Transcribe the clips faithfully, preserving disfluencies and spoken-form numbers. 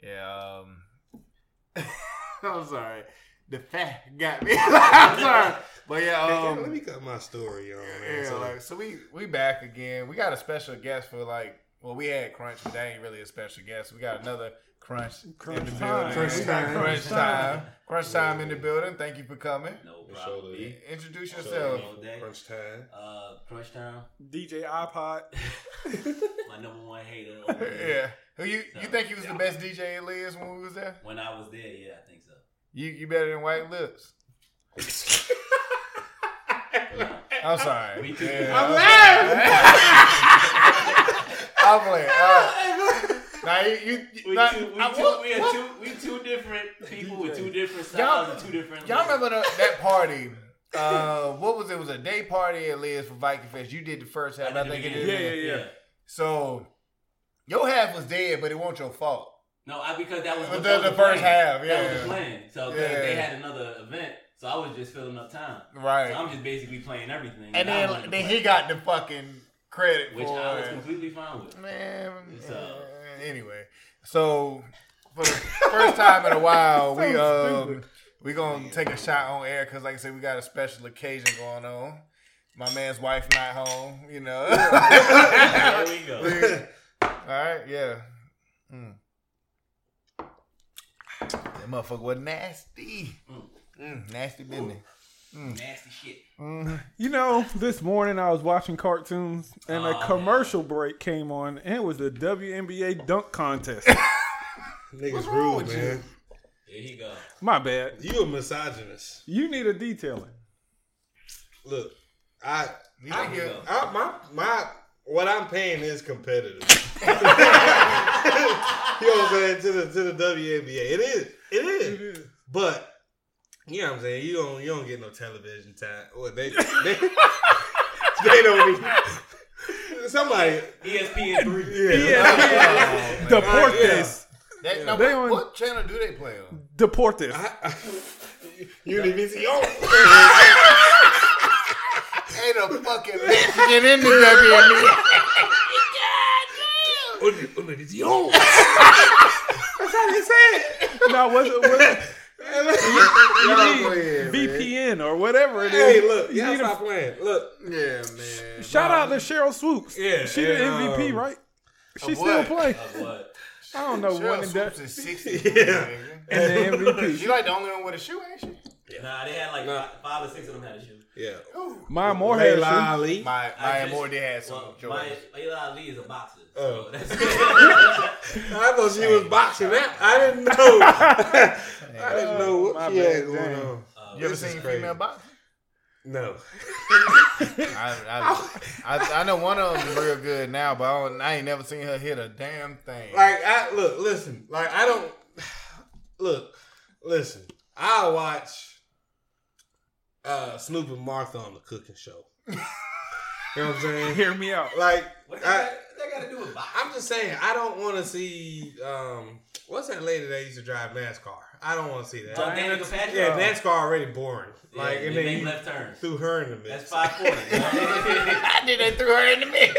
Yeah. Um, I'm sorry. The fat got me. I'm sorry. But yeah, um, hey, let me cut my story on, man. Yeah, so, like, so we we back again. We got a special guest for like, well, we had Crunch, but that ain't really a special guest. We got another Crunch, Crunch in the time. building. Crunch time. Crunch time. Crunch time in the building. Thank you for coming. No For problem. sure, Introduce So, yourself. Crunch time. Uh, Crunch Time. D J iPod. My number one hater. over there. Yeah. Who you you think you was the best D J in Liz when we was there? When I was there, yeah, I think so. You you better than White Lips. No. I'm sorry. Me too. Yeah, I'm I'm playing. I'm playing. Uh, now you, you, We, now, two, we, I- two, what- we, are what- two, we two different people with two different Y'all- styles and two different. Y'all remember the, that party? Uh, what was it? It was a day party at Liz for Viking Fest. You did the first half. I, did the think it beginning. is. Yeah, yeah, yeah. So your half was dead, but it wasn't your fault. No, I because that was The- what- the- that was the first plan. half, That yeah. was the plan. So 'cause Yeah. they had another event, so I was just filling up time. Right. So I'm just basically playing everything. and I then wasn't then playing. he got the fucking credit which for I was it. completely fine with. Man, So- uh, anyway, so for the first time in a while, we So um stupid. we gonna take a shot on air because, like I said, we got a special occasion going on. My man's wife not home, you know. There we go. All right, yeah. Mm. That motherfucker was nasty. Mm, nasty business. Nasty shit. Mm-hmm. You know, this morning I was watching cartoons and a Oh, commercial break came on and it was the W N B A dunk contest. Niggas wrong rude, with man. There you go. My bad. You a misogynist. You need a detailing. Look, I, You I, think you- I my my what I'm paying is competitive. You know what I'm saying? To the to the W N B A. It is. It is. But you know what I'm saying? You don't you don't get no television time. Well, they they, they don't need somebody. E S P N three. Yeah. Oh, man. Deportes. That, now, They what, on- what channel do they play on? Deportes. I, I, Univision. Ain't a fucking Mexican in the W N B A. Univision. That's how they say it. No, was it? Was it you Y'all need go ahead, V man. P N or whatever it is. Hey, look, You y'all need a- stop playing. Look, Yeah, man. Shout out to Cheryl Swoops. Yeah, she the and, M V P, um, right? She of still what? play. Of what? I don't know Cheryl when and Swoops that. is sixty. Yeah. And the M V P. She like the only one with a shoe, ain't she? Nah, they had like Nah. five, five or six of them had a shoe. yeah. Maya Moore had a Layla shoe. Ali. My I Maya just- Moore did have some Well, joy. my Layla Ali is a boxer. Oh. So that's I thought she was boxing that. I didn't know. I didn't know what My she bad, had going dang. on. uh, You ever This is seen crazy. female boxing? No. I, I, I I know one of them is real good now, but I, don't, I ain't never seen her hit a damn thing. Like, I look, listen. Like, I don't. Look, listen. I'll watch uh, Snoop and Martha on the cooking show. You know what I'm saying? Hear me out. Like, what I, that, that got to do with boxing? I'm just saying, I don't want to see. Um, what's that lady that used to drive NASCAR? I don't want to see that. Oh, Danica Patrick? Yeah, NASCAR already boring. Yeah, Like, they and then make you left turns. threw her in the mix. That's five forty. I did they threw her in the mix.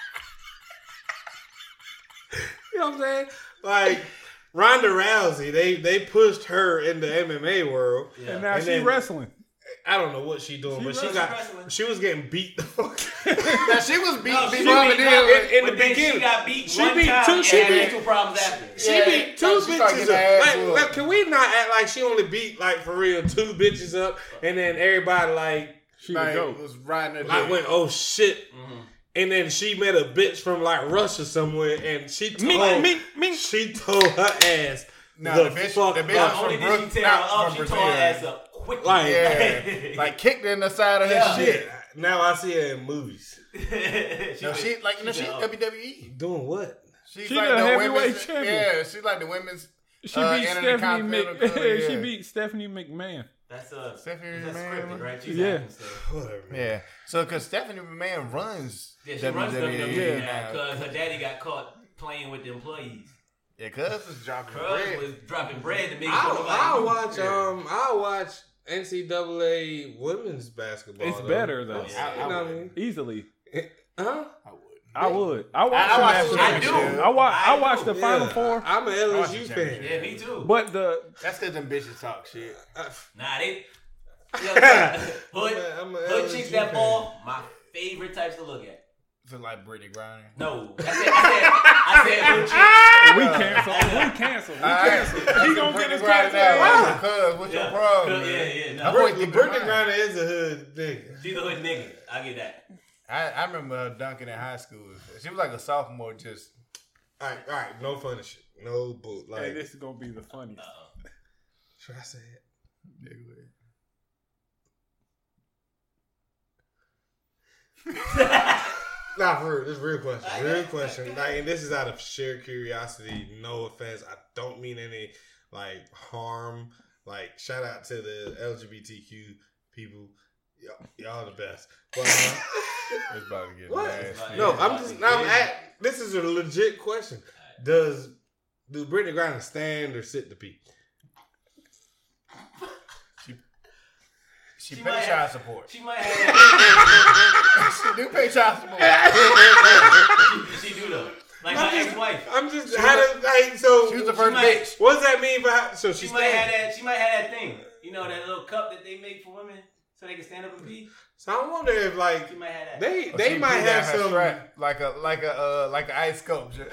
You know what I'm saying? Like Ronda Rousey, they they pushed her in the M M A world. Yeah. And now And she then- wrestling. I don't know what she doing, She but she wrestling, got wrestling. she was getting beat the fuck. Now she was beat No, she before beat- we did. no, it. in the but then beginning. she got beat She one beat time two- and she had beat- mental problems after. She Yeah, beat two no, she started bitches getting her up. ass Like, whooped. like, can we not act like she only beat like for real two bitches up, and then everybody like She Like, would go. was riding her like dick. went oh shit, Mhm. and then she met a bitch from like Russia somewhere, and she told Mink, mink, mink. she told her ass Nah, the, the bitch- fuck the bitch up. was Not only from did Brook- she tear not her up, from she tore her Brazil. ass up quickly. Like- Yeah, like kicked her in the side of her Yeah. shit. Now I see her in movies she No, was- she like you know she said, oh, W W E. doing what? She's She like the the heavyweight women's champion. Yeah, she's like the women's. She Uh, beat Intercontinental Stephanie Mc. Cup, yeah. She beat Stephanie McMahon. That's uh, Stephanie that's McMahon. scripted, right? She's Yeah. acting stuff. Whatever. Man. Yeah, so because Stephanie McMahon runs Yeah, she runs W W E yeah, now because her daddy got caught playing with the employees. Yeah, cuz was dropping Cuz bread. was dropping bread to make sure I'll, nobody I'll knew. watch Yeah. um I'll watch N C double A women's basketball. It's though. better, though. That's- Yeah, you I know what I would. mean? Easily. Huh? I would. I would. I watched I the watch national the I do. championship. I watch. I, I watched do. the Final Yeah, Four, I'm an L I S watch U the fan. championship. Yeah, me too. but the That's because them bitches talk shit. Nah, they. Yo, hood, I'm a hood L S U chicks that fan. ball, my favorite types to look at. Feel like Brittany Griner. No, I said, I said, I said hood chicks. we cancel. We cancel. We cancel. He gonna get his Brittany cancel. Griner. Cuz, what's Yeah, your problem? yeah, man? yeah, no. That Britt- boy keep it Brittany in Griner mind. is a hood nigga. She's a hood nigga. I get that. I, I remember her dunking in high school. She was like a sophomore, just All right, all right, no funny shit, no boot. Like, Hey, this is gonna be the funniest. Uh-oh. should I say it? Nah, for real, this is a real question. Real question. Like, and this is out of sheer curiosity. No offense. I don't mean any like harm. Like, shout out to the L G B T Q people. Y'all, y'all the best. But uh, it's about to get what? nasty. No, I'm just. I'm at. This is a legit question. Does do Brittany Griner stand or sit to pee? She, She pay might child have- support. She might have that. She do pay child support. she, she do though. Like my ex-wife. I'm just how to like so. She was the first might- bitch. What does that mean? By how, so she, She might have stands. that. She might have that thing. You know that little cup that they make for women so they can stand up and pee. So I wonder if like She might have that. they Or they she might pee have down her some. strap like a like a uh, like an ice sculpture.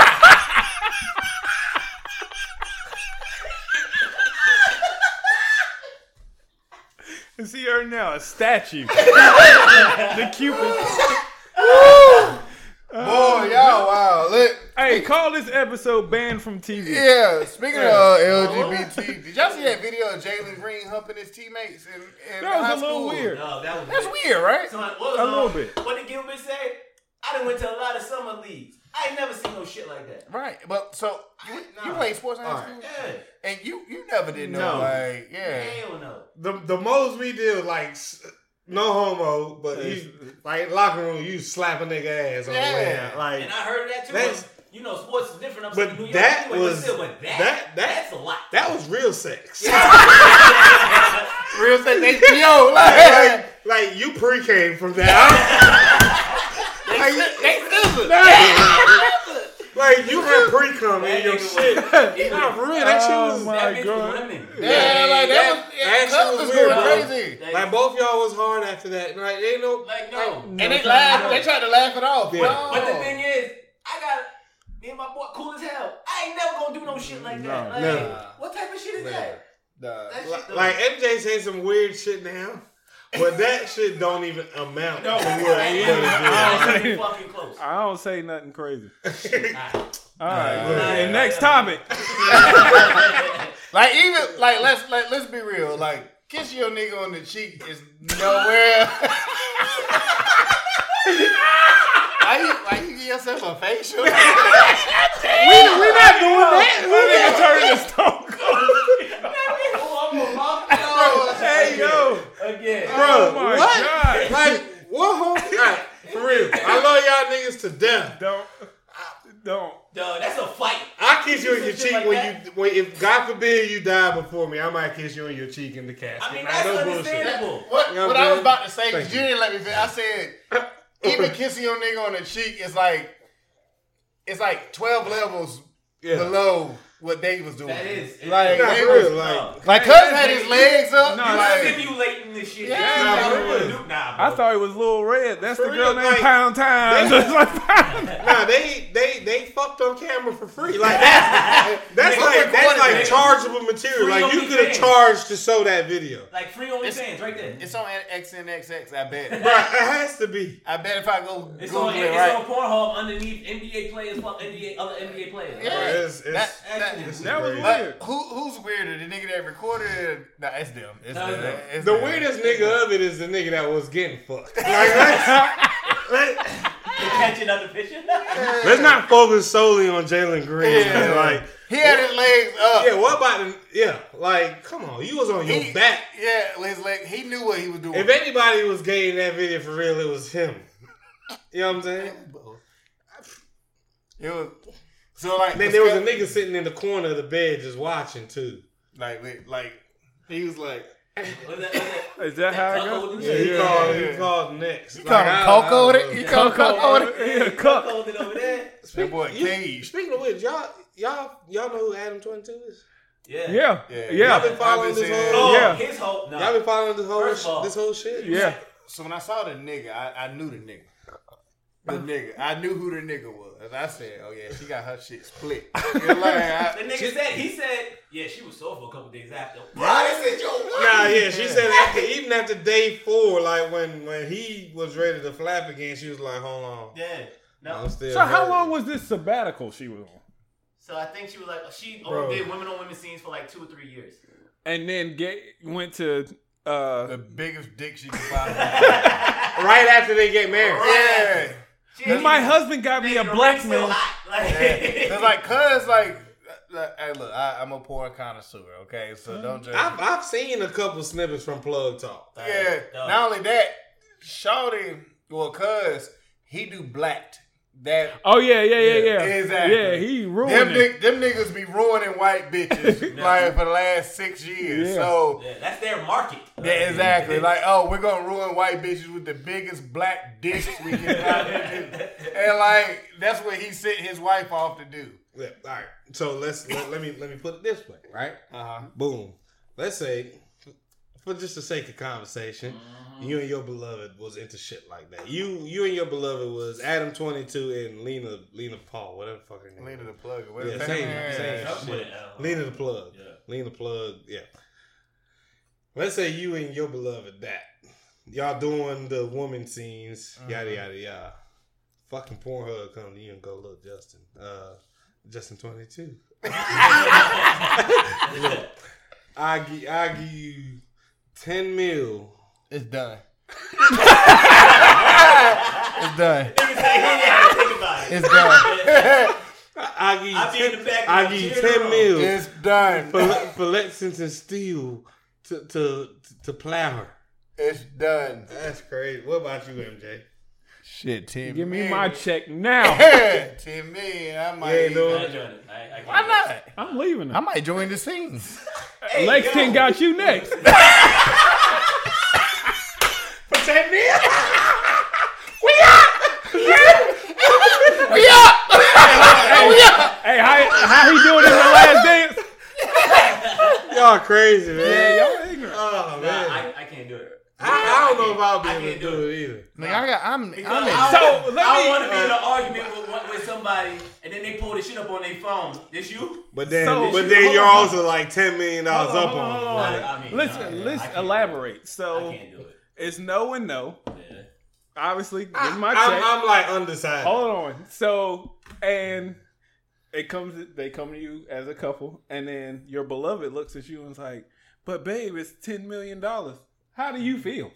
And see her now, a statue. The Cupid. Boy, y'all wow. Look, Hey, call this episode banned from T V. yeah. Speaking of uh, L G B T, did y'all see that video of Jalen Green humping his teammates in, in That was high a little school? weird. No, that was That's weird. weird, right? So, what was, A um, little bit. What did Gilbert say? I done went to a lot of summer leagues. I ain't never seen no shit like that. Right, but so you, you Nah. played sports in high All school, Yeah. and you you never did no, No. like yeah. Hell no. The the most we did was like s- no homo, but you like locker room you slap a nigga ass on the way Yeah. out. Like And I heard that too. That's- but, you know, sports is different up But in New York. that anyway, was- but still, but that, that- that- that's a lot. that was real sex. Real estate H B O, like, like, like you pre came from that. like, they still like you had pre cum in That your nigga was- shit. he Nah, was- for real, that Oh, shit was my that bitch God. was running. Yeah, like that, that- was yeah, that Cubs shit was was going weird, crazy. That- like both y'all was hard after that. Like ain't no Like, no. And they laughed. They tried to laugh it off. Yeah. No. But the thing is, I got me and my boy cool as hell. I ain't never gonna do no shit like that. No. Like, No. what type of shit is that? Nah. That Like, shit like M J say some weird shit now, but that shit don't even amount to what Ain't what even- it I did. ain't fucking close. I don't say nothing crazy. Alright. All right. Nah, well, nah, and nah, next nah. topic. Like even like let's like let's be real. Like kiss your nigga on the cheek is nowhere. Why you why you give yourself a facial? we, we not doing that. We nigga turn this stone cold. Oh, I'm a mom. Hey, yo. Again. Bro, Oh, my what? God. Like what? Home? Right, for real, I love y'all niggas to death. Don't. Don't. Dog, that's a fight. I kiss you on your Shit cheek like when that. you when if God forbid you die before me, I might kiss you on your cheek in the casket. I mean, Like, that's no bullshit. understandable. What You know what what I I'm was about to say, Thank because you you. didn't let me finish. I said even kissing your nigga on the cheek is like it's like twelve levels Yeah. below what Dave was doing. That is. it Like, is. Nah, they for was- real, like Like Cuz had his legs up. No, you that's like, Simulating this shit. Yeah, That's nah, what for you wanna real. do. Nah, bro. I thought it was Lil Red. That's For the girl real, named like, Pound Time. they- It's like Pound. nah, they they they fucked on camera for free. Like that's that's They like that's recorded like it. chargeable material. Free Like you on could have the charged to show that video. Like free OnlyFans right there. it's on X N X X, I bet. Bro, it has to be. I bet if I go It's Google on, it, it's right? on Pornhub underneath N B A players, fuck N B A, other N B A players. Yeah. Bro, it's, it's, That- that- Actually, this is That was crazy. weird. But who who's weirder, the nigga that recorded it? Nah, it's them. It's No, them. it's them. It's The them. weirdest nigga of it is the nigga that was getting fucked. Like, let's, let, You catch another picture? let's not focus solely on Jalen Green. Yeah. Man. Like, He had his legs up. yeah, what about the, yeah, like, come on, you was on your He- back. Yeah, his leg. He knew what he was doing. If anybody was gay in that video for real, it was him. You know what I'm saying? It was so like Then there was a nigga sitting in the corner of the bed just watching too. like wait, like he was like Was that, was that, Is that how it cuckold goes? and Yeah, shit? he Yeah. called. He called next. You call him I- Coco? I- It? You call him Coco? It? Yeah, Yeah, cuck. cuckolded over there. That boy You- Cage. Speaking of which, y'all, y'all, y'all know who Adam twenty-two is? Yeah. Yeah, Yeah. Y'all yeah, been following I've been this seeing- whole. Oh, Yeah. his whole. No. Y'all been following this whole First of all- this whole shit. yeah. So when I saw the nigga, I, I knew the nigga. The nigga. I knew who the nigga was. And I said, oh yeah, she got her shit split. You know, like, I- The nigga said, he said, yeah, she was sore for a couple days after. I said, yo, what? Nah, yeah, she said after even after day four, like when when he was ready to flap again, she was like, hold on, Yeah. No. I'm still. So how hurting. long was this sabbatical she was on? So I think she was like, she Bro. only did women on women scenes for like two or three years. And then get went to uh The biggest dick she could find. right after they get married? Yeah. She my husband got me a the black ring's still man. hot. Like, It's like, cuz, like, uh, hey, look, I, I'm a porn connoisseur, okay? So don't judge. I've I've seen a couple snippets from Plug Talk. Yeah. Dog. Not only that, Shawty, well, cuz, he do blacked. That Oh yeah, yeah, yeah, yeah. Exactly. Yeah, he them, ruined it. ni- them niggas be ruining white bitches like for the last six years. Yeah. So yeah, that's their market. yeah, exactly. Like, oh, we're gonna ruin white bitches with the biggest black dicks we can find. And like that's what he sent his wife off to do. Yeah, all right. So let's let, let me let me put it this way, right? Uh-huh. Boom. Let's say, for just the sake of conversation, you and your beloved was into shit like that. You you and your beloved was Adam twenty-two and Lena Lena Paul, whatever the fuck her name. Lena is. the plug. What Yeah, is that? same, Yeah. same Something with shit. an L. Lena the plug. Yeah. Lena plug. Yeah. Let's say you and your beloved that y'all doing the woman scenes, yada yada yada. Fucking Pornhub come to you and go, look, Justin, uh, Justin twenty-two. Look, I give I give you ten mil. It's done. It's done. Nigga said he didn't have to think about it. It's done. I give you I be in ten. the back I of give you cheering ten on. mil It's done. for for Lexington Steel to to to plow her. It's done. That's crazy. What about you, M J? Shit, Tim. Give me million. my check now. Ten million. I might. Yeah, no. I ain't joining it. I, I can't Why do it. not? I'm leaving I it. might join the scenes. Hey, Lexington yo. got you next. For ten mil? Hey, how, how he doing in the last dance? Y'all crazy, man. Yeah, y'all ignorant. Oh Nah, man. I, I can't do it. I, I don't know if I'll be I able to can't do do it either. Nigga, I got. I'm. Because I'm in. I So, don't, let I me- don't want to be in an argument with, one- with somebody and then they pull the shit up on their phone. This you? But then, So- but then hold you're on. also like ten million dollars Hold up on, on. hold them. on, Like, I mean, Listen, nah, yeah, let's I can't elaborate. I So can't do it. it's no and no. Yeah. Obviously, give I, my I'm, check. I'm like undecided. Hold on. So and it comes. They come to you as a couple, and then your beloved looks at you and is like, "But babe, it's ten million dollars. How do you feel?"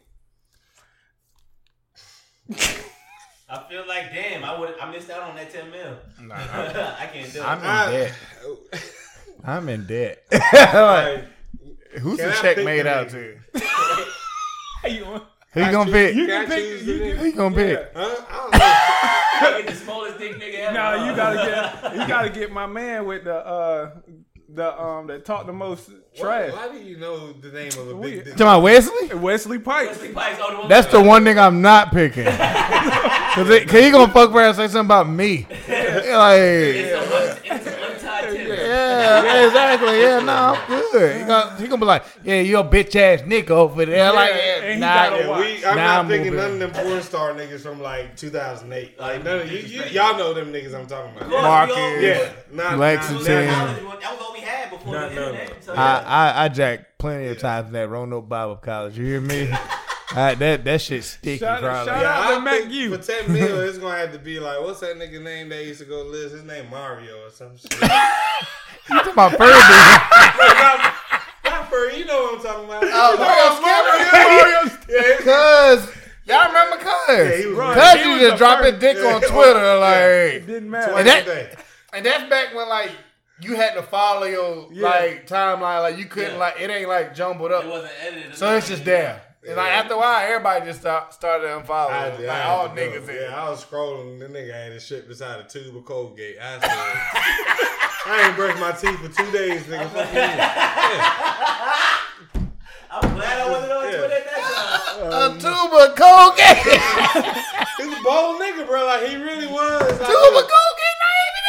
I feel like, damn, I would. I missed out on that ten mil. Nah, I can't do it. I'm in I- debt. I'm in debt. Like, Who's Can the I check pick made the out nigga? to? How you want? Who you gonna pick? You Can can I pick. choose the You nigga? can, Who you gonna pick? huh? I don't know. I get the smallest dick nigga ever. no, you gotta get. You gotta get my man with the uh the um that talk the most trash. Why, why do you know the name of a We- big dick? Talking about Wesley? Wesley Pipes. Wesley Pipes, oh, the one That's with the one thing I'm not picking. Cause, it, Cause he gonna fuck around and say something about me. Like, It's a un- it's an untied tender. yeah, yeah, exactly. Yeah, no, I'm good. He gonna, he gonna be like, yeah, you a bitch ass nigga over there. Like, and yeah, he nah, got a yeah, Yeah, we, I'm Nah, not I'm picking moving. none of them porn star niggas from like two thousand eight. Like none of you, you, Disrespect. y'all know them niggas I'm talking about. Marcus. Yeah, not Lexington. Not, That was all we had before No, the no, internet. So, I, yeah. I, I jacked plenty of times in that Roanoke Bible College. You hear me? I, that that shit sticky. Shout- probably. shout yeah, out to I Mac think U. for ten mil, it's gonna have to be like, what's that nigga name that used to go list? His name Mario or some shit. You talking about Furby? Not for you know what I'm talking about. Oh, Mario Yeah, Cuz, y'all remember Cuz? Yeah, he was Right. Cuz He used was to the drop first- his dick yeah. on Twitter, It like, didn't twice matter. And a that- day. and that's back when like you had to follow your Yeah. like timeline, like you couldn't Yeah. like it ain't like jumbled It up, wasn't edited. so it's just there. And like Yeah. after a while, everybody just start, started I, unfollowing, had to- I like had all to go. niggas. in. Yeah, I was scrolling. The nigga had his shit beside a tube of Colgate. I said, I ain't brushed my teeth for two days, nigga. Fuck you. Yeah. I'm glad I wasn't on Twitter at that time. A tuba of cocaine. He's a bold nigga, bro. Like he really was. Like, Tuba of cocaine, not even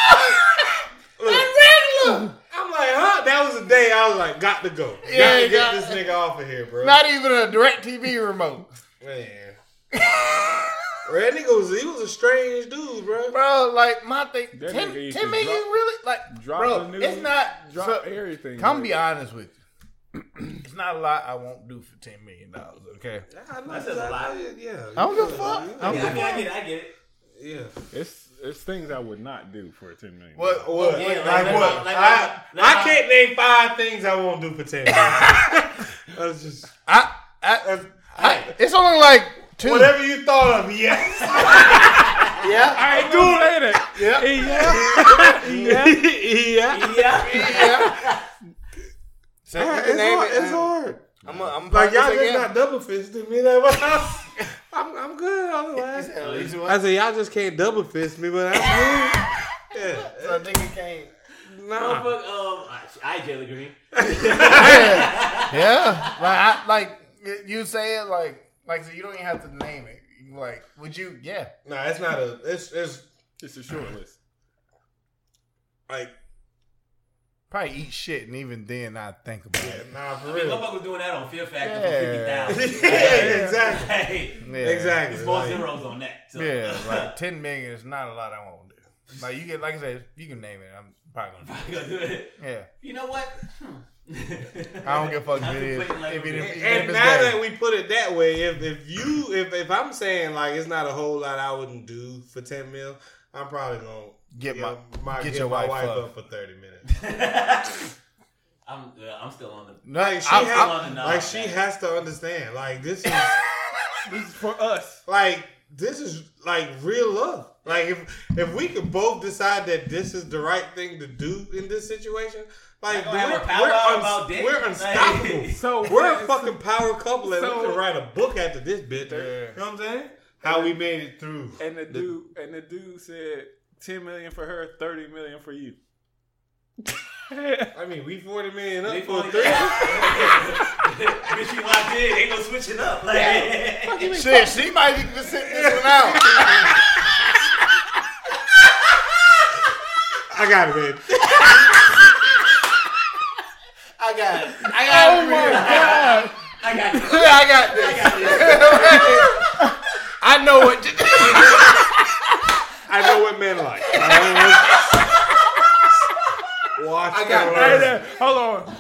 that low. That's regular. I'm like, huh? That was the day I was like, got to go. Got Yeah, to get got- this nigga off of here, bro. Not even a direct T V remote. Man. Bro, that nigga was, he was a strange dude, bro. Bro, like my thing, That ten, nigga used ten to million drop- really? Like, drop bro, the news, it's not. drop so- everything. Come be honest with you. It's not a lot I won't do for ten million dollars. Okay. I know, That's just a lot. Yeah. I don't give a fuck. I I don't mean, give I a mean, I fuck. get it. I get it. Yeah. It's it's things I would not do for ten million. What? What? What? Yeah, like, like, what? like, like, I, like, I like- can't name five things I won't do for ten million. That's just I, I, that's, I, it's only like two. whatever you thought of, yes. Yeah. I ain't gonna say that. Yeah. Yeah. yeah. Yeah. Yeah. So you It's can name hard. it. It's hard. I'm, a, I'm Like y'all about to just say not double fisting me. Like, what? I'm I'm good otherwise. yeah. I said y'all just can't double fist me, but I'm good. Yeah. So a nigga can't. Nah. Motherfucker, um, I, I Jelly Green. Yeah. Yeah. Like I like you say it like like so you don't even have to name it. Like would you? Yeah. Nah, it's not a. It's it's It's a short list. like Probably eat shit, and even then I think about yeah, it. nah for I mean, real. motherfucker was doing that on Fear Factor Yeah. for fifty yeah, thousand. exactly. Hey, Yeah. Exactly. it's four Like, zeros on that. So. Yeah, like ten million is not a lot I won't do. Like you get, like I said, you can name it. I'm probably gonna You gonna do it? do it. Yeah. You know what? I don't give a fuck if it is. Contemplating like If it a is- bitch. even if and it's now gay. that we put it that way, if if you if if I'm saying like it's not a whole lot I wouldn't do for ten mil, I'm probably gonna Get you my- know, my get get your my wife wife up. up for thirty minutes. I'm, uh, I'm still on the. No, Like she I'm- has, I'm on the like knob, she man. has to understand. Like this is This is for us. like this is like real love. Like if if we could both decide that this is the right thing to do in this situation, like Y'all gonna have we're, a powwow we're, about uns- dick? we're unstoppable. So We're a fucking power couple, and So- we can write a book after this bitch. Yeah. You know what I'm saying? How we made it through. And the dude and the dude said ten million for her, thirty million for you. I mean, we forty million up They for a fully- three. Bitch, you locked in. Ain't no switching up. Like, Shit, she might even be sitting this one out. I got it, man. I got it. I got Oh it. my god! I got you. I got this. I know what to do. I know what men like. I know what- Watch I got and Hey learn. there, hold on.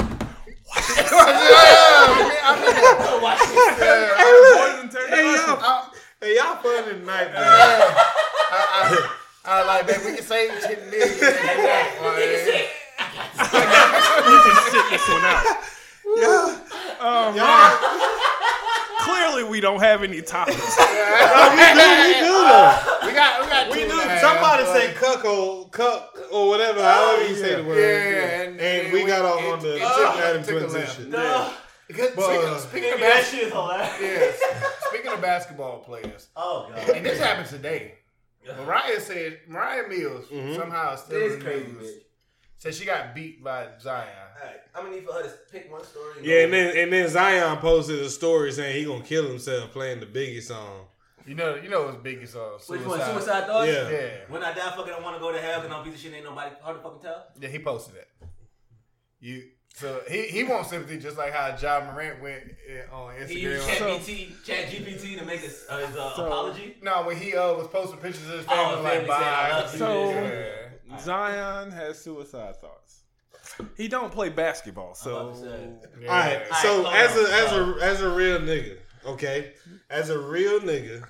Watch this. Boys and turn Hey, it y'all, up. hey, y'all fun tonight, man. I, I, I like, man, we can save ten million. if you want, like, You can sit this one out. Yeah. Um, Y'all, clearly, we don't have any topics. we do, we do though. We got, we got. We two do. and a half, Somebody like, say cuckold, cuck, or whatever. However you say the word. Yeah, and, and- we and got we- off it- on the it uh, took- Adam it took a transition. No. Because But, speaking, uh, speaking of Maybe that basketball, shit is hilarious. yes, speaking of basketball players, Oh, God. and this happened today. Mariah said Mariah Mills Mhm. somehow still This in the crazy news. bitch. Said she got beat by Zion. Alright, I'm gonna need for her to pick one story. Yeah, and then and then Zion posted a story saying he gonna kill himself playing the Biggie song. You know, you know his biggest uh, Which suicide. one? Suicide thoughts? Yeah. Yeah, When I die, fucking, I want to go to hell because I'm a piece of shit. Ain't nobody hard to fucking tell. yeah, he posted that. You so he he wants sympathy just like how John Morant went uh, on He used Instagram. Chat G P T, Chat G P T to make his, uh, his uh, So- apology. No, when he uh, was posting pictures of his Oh, family, his like family saying, "I bye. love you." So- Yeah. Zion has suicide thoughts. He don't play basketball, I'm so about to say. Yeah. All right, All so right, as hold a on. as a as a real nigga, okay, as a real nigga,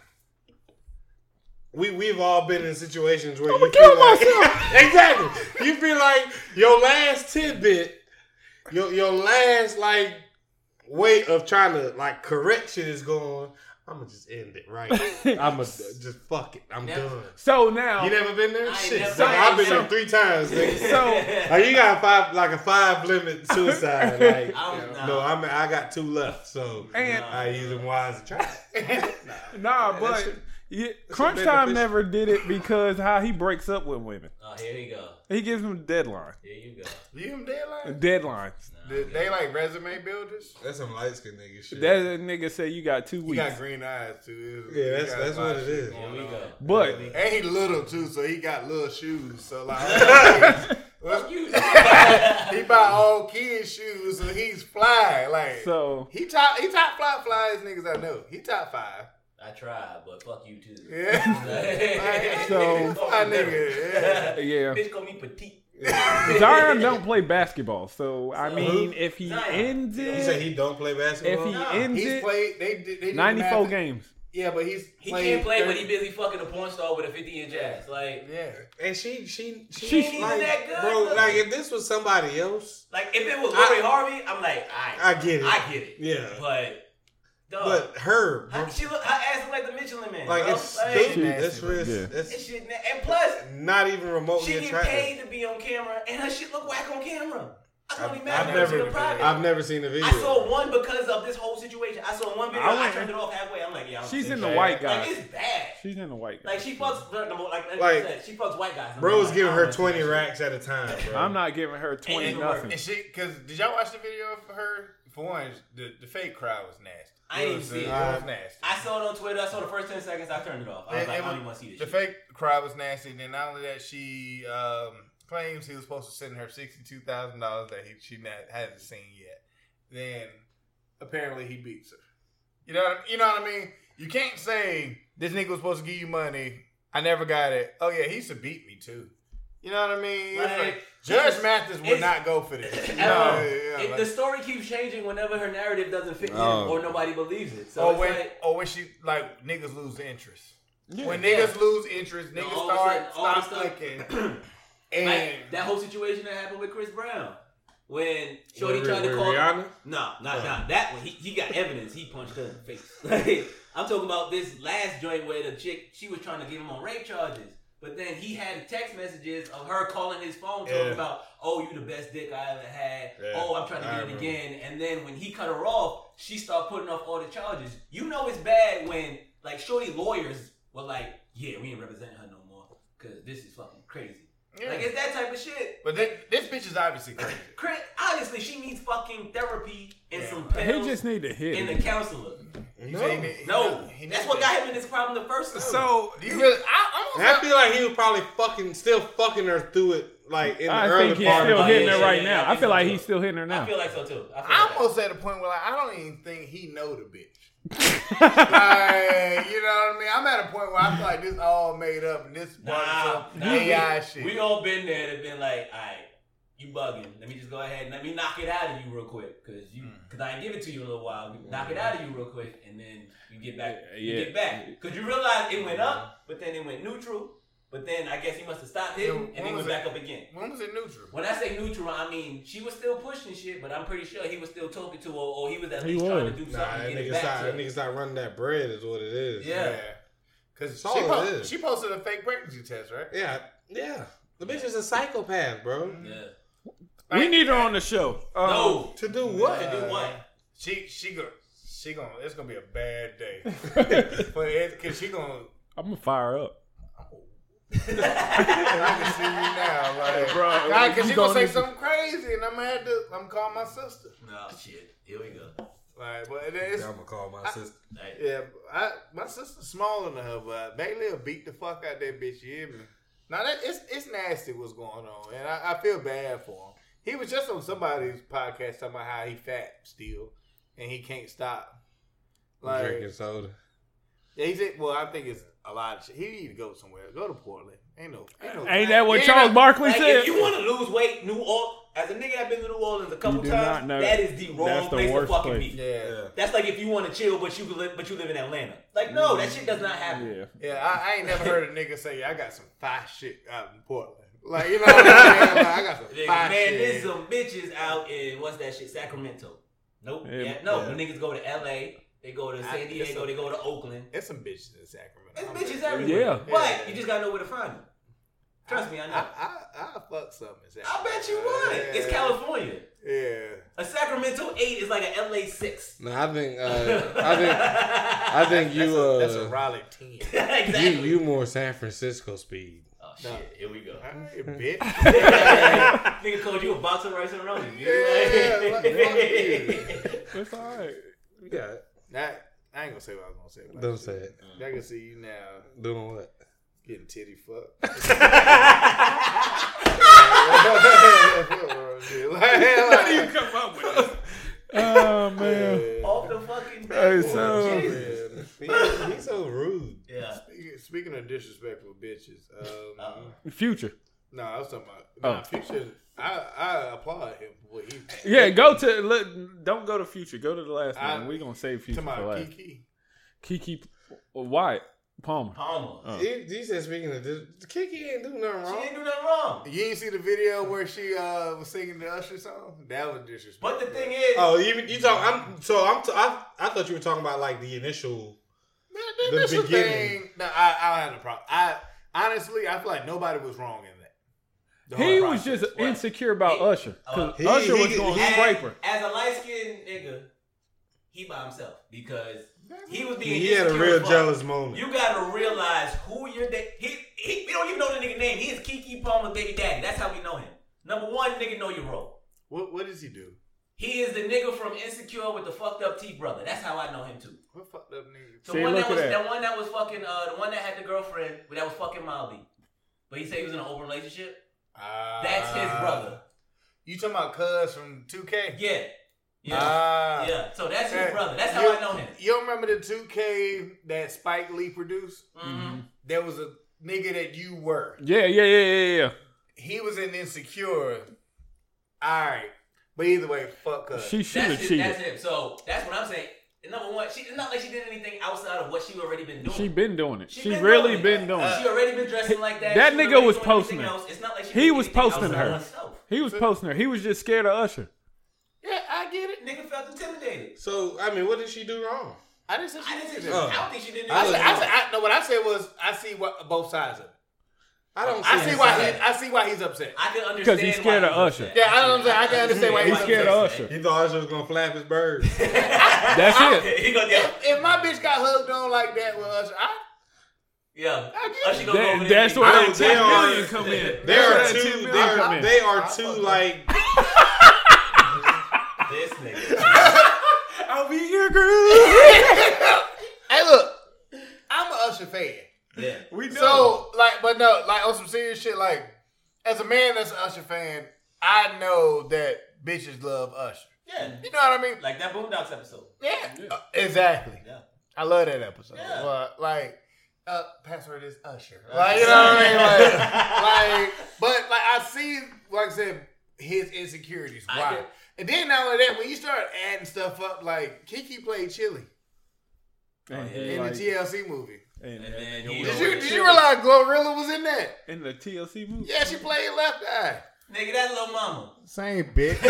we we've all been in situations where you feel like exactly. You feel like your last tidbit, your your last like way of trying to like correct shit is going. I'm gonna just end it right. I'm gonna just fuck it. I'm Never. done. so now You never been there? I ain't Shit, never so been I've been there. there three times, nigga. so Like you got five, like a five limit suicide. Like, I don't know. no, I'm, I got two left, so And- I use them wise to try. nah, but Yeah, Crunch Time never did it because how he breaks up with women. Oh, here you go. He gives them a deadline. Here you go. You them deadline? Deadlines. Nah, They, they like resume builders. That's some light skin nigga shit. That nigga say you got two He weeks. got green eyes too. Yeah, He that's- got that's a lot what of it shit is. going Here we on. go. But And he little too, so he got little shoes. So like, Fuck you. he buy all kids shoes, so he's fly. Like so he top, he top fly flyest niggas I know. He top five. I tried, but fuck you too. Yeah. Like, So- fly nigga. Yeah. yeah. Bitch call me petite. Zion don't play basketball, so I mean, if he Zion. ends You said it, he don't play if basketball? he No. ends He's it, played. They did. They did ninety-four math- games. Yeah, but he's He played can't play, but thirty he busy fucking a porn star with a fifty inch ass. Like, Yeah. And she, she, she, She- ain't She like, ain't that good, bro. but- Like if this was somebody else, like if it was I- Lori Harvey, I'm like, I I, get it. I get it. Yeah. But, dog, but her, bro, how, she look, her ass look like the Michelin Man. like bro. it's Like, stupid. Nasty, That's bro. risk. Yeah. That's This shit, na- and plus, not even remotely she get attractive. paid to be on camera, and her shit look whack on camera. I can't I've, imagine I've her shit never, in private. I've never seen the video. I saw one because of this whole situation. I saw one video. I I, went- turned it off halfway. I'm like, yeah, I don't She's think in the so. white Like guy. it's bad. She's in the white guy. Like she fucks. Like, like, Like, I said, she fucks white guys. Bro was Like, giving I her don't twenty know that racks at a time, bro. I'm not giving her twenty Ain't nothing. And she, cause did y'all watch the video of her? For one, the, the fake crowd was nasty. I didn't was, see it. uh, It was nasty. I saw it on Twitter. I saw the first ten seconds. I turned it off. I was It- like, it I don't was- even want to see this The shit. fake crowd was nasty. Then not only that, she um, claims he was supposed to send her sixty-two thousand dollars that he she not, hasn't seen yet. Then apparently he beats her. You know, what, I- you know what I mean? You can't say this nigga was supposed to give you money. I never got it. Oh yeah, he used to beat me too. You know what I mean? It's Like, like, Judge it's- Mathis would it's- not go for this. You At know, all. yeah, It- like- the story keeps changing whenever her narrative doesn't fit Oh. in or nobody believes it. So or it's when, like, or when she like niggas lose interest. Yeah. When Yeah. niggas lose interest, No, niggas all of a start sudden- all of stop a sudden- clicking. And like that whole situation that happened with Chris Brown. When Shorty With- tried to with call Rihanna? No, not Oh. not that one. He, he got evidence. He punched her in the face. Like, I'm talking about this last joint where the chick, she was trying to get him on rape charges. But then he had text messages of her calling his phone talking Yeah. about, oh, you the best dick I ever had. Yeah, Oh, I'm trying to I get it remember. again. And then when he cut her off, she started putting off all the charges. You know it's bad when, like, Shorty lawyers were like, yeah, we ain't representing her no more because this is fucking crazy. Yeah. Like, it's that type of shit. But this, this bitch is obviously crazy. Chris, obviously, she needs fucking therapy and Yeah. some He pills just need to hit and it. a counselor. You No. saying that- No, he that's needs what that. got him in this problem the first time. So Do you really? I, And I feel like he was probably fucking still fucking her through it, like in the I early think he's part. still of it. hitting Yeah, her yeah, right yeah, now. I I think feel so like too. he's still hitting her I now. feel like so too. I feel I'm like almost at the point where like I don't even think he know the bitch. Like, you know what I mean? I'm at a point where I feel like this all made up and this part Nah, of some nah, A I we, shit. we all been there and been like, all right, you bugging. Let me just go ahead and let me knock it out of you real quick, cause you, cause I ain't give it to you in a little while. Knock it out of you real quick, and then you get back. You Yeah. get back, cause you realize it went up, but then it went neutral. But then I guess he must have stopped hitting, Yeah, and when then was went it? back up again. When was it neutral? When I say neutral, I mean she was still pushing shit, but I'm pretty sure he was still talking to her, or he was at He least was. trying to do Nah, something that to get it nigga back start, to that her. nigga start running that bread is what it is. Yeah. Cause That's she, all it po- is. she posted a fake pregnancy test, right? yeah, yeah. The bitch is a psychopath, bro. Yeah. We need her on the show. Um, No. To do what? To do what? She she go she gonna it's gonna be a bad day. But it, cause she gonna I'm gonna fire her up. I can see you now, like Bro, God, cause you she gonna say gonna- something crazy, and I'm gonna have to. I'm gonna call my sister. No shit. Here we go. Like, but it is. I'm gonna call my sister. Like, Yeah, I, my sister's smaller than her, but Bailey will beat the fuck out that bitch. You hear me? Now that it's it's nasty what's going on, and I, I feel bad for him. He was just on somebody's podcast talking about how he fat still, and he can't stop. Like, Drinking soda. yeah, he said, well, I think it's a lot of shit. He need to go somewhere. Go to Portland. Ain't no, ain't no. Ain't that what Yeah, Charles no- Barkley like said? if you want to lose weight, New Orleans, as a nigga that been to New Orleans a couple do not times, know. that is the wrong That's the place to worst fucking place. be. Yeah, Yeah. That's like if you want to chill, but you live, but you live in Atlanta. Like, no, that shit does not happen. Yeah. yeah. I, I ain't never heard a nigga say, "I got some fire shit out in Portland." Like, you know what I'm saying? Like, I got some Nigga, fire man, shit. there's some bitches out in what's that shit? Sacramento. Nope. Yeah, Yeah, no, yeah. the niggas go to L A. They go to I- San it's Diego. a- They go to Oakland. There's some bitches in Sacramento. There's I'm bitches just- everywhere. Yeah. But you just gotta know where to find them. Trust me, I know. I, I, I fuck something in I Sacramento. bet you would. Yeah. It's California. Yeah. A Sacramento incremental eight is like an L A six. No, I think uh, I think I think you That's a, uh that's a Raleigh ten. Exactly. you you more San Francisco speed. Oh shit! No. Here we go. Alright, bitch. Nigga called you a box of rice and rolling. Yeah, like, fuck you. It's all right. You got it. That, I ain't gonna say what I was gonna say. but Don't I say it. I can see you now Doing what? getting titty fucked. How do you come up with this? Oh man. Off the fucking Hey, backboard. so- Jesus. He, he's so rude. Yeah. Speaking, speaking of disrespectful bitches, um, Uh-oh. Future. no, I was talking about. Oh. Nah, Future. I I applaud him for what he. Yeah, go to let, don't go to Future. Go to the last I- one. We're gonna save Future Talking for about last. Kiki. Kiki White Palmer. Palmer. Oh. He, he said, speaking of this, Kiki ain't do nothing She wrong. didn't do nothing wrong. You ain't see the video where she uh, was singing the Usher song? That was disrespectful. But the thing is, Oh, you you talk? I'm so I'm. T- I I thought you were talking about like the initial. Man, the the beginning. beginning. Thing, no, I, I don't have no problem. I honestly, I feel like nobody was wrong in that. The He whole was process. just What? insecure about He- Usher because uh, he- Usher was he- going to he- scrape her. as, as a light skinned nigga, he by himself because he was being He had a insecure real as fuck. jealous moment. You gotta realize who you're. Da- he, he we don't even know the nigga name. He is Kiki Palmer's baby daddy. That's how we know him. Number one, nigga know your role. What what does he do? He is the nigga from Insecure with the fucked up teeth brother. That's how I know him too. What fucked up nigga? The See, one look that at was that. that one that was fucking uh the one that had the girlfriend that was fucking Molly, but he said he was in an open relationship. Uh, That's his brother. You talking about Cuz from two K? Yeah, yeah, Ah. yeah. So that's his Hey, brother. That's how you, I know him. You don't remember the two K that Spike Lee produced? Mm-hmm. There was a nigga that you were. Yeah, yeah, yeah, yeah, yeah. He was in Insecure. Alright. But either way, fuck Cuz. She should have That's, his, cheated. that's him. So that's what I'm saying. And number one, she, it's not like she did anything outside of what she already been doing. She been doing it. She She been really doing it. been doing She it. already been dressing like that. That She nigga already was doing posting everything her. else. It's not like she He did was anything posting outside her. of herself. He was posting her. He was just scared of Usher. Yeah, I get it. Nigga felt intimidated. So I mean, what did she do wrong? I didn't say she I didn't did think it. Oh. I don't think she did I, anything said, I, wrong. said, I, no, what I said was I see what both sides of it. I don't. See I see his why side. he, I see why he's upset. I can understand Because he's scared why of he was Usher. upset. Yeah, I don't understand. I can understand why He's he's scared of upset. Usher. He thought Usher was gonna flap his bird. That's it. He gonna get, If, if my bitch got hugged on like that with Usher, I, yeah. I get Usher it. gonna go That- over there that's and where be- I that don't- ten they are- million come in. There That's are where that two. ten million There come are, in. they are I two fuck like. This nigga. I'll be your girl. Hey, look, I'm an Usher fan. Yeah. We know. So, like, but no, like on some serious shit, like, as a man that's an Usher fan, I know that bitches love Usher. Yeah. You know what I mean? Like that Boondocks episode. Yeah, Yeah. Uh, exactly. Yeah. I love that episode. Yeah. Well, like, uh, password is Usher. Like, you know what I mean? Like, like, but like I see, like I said, his insecurities. I Why? get- And then not only that, when you start adding stuff up, like Kiki played Chili And yeah. he in like- the T L C movie. and- And then and- he- Did you did you realize Glorilla was in that? in the T L C movie? Yeah, she played Left Eye. Nigga, that little mama. Same bitch.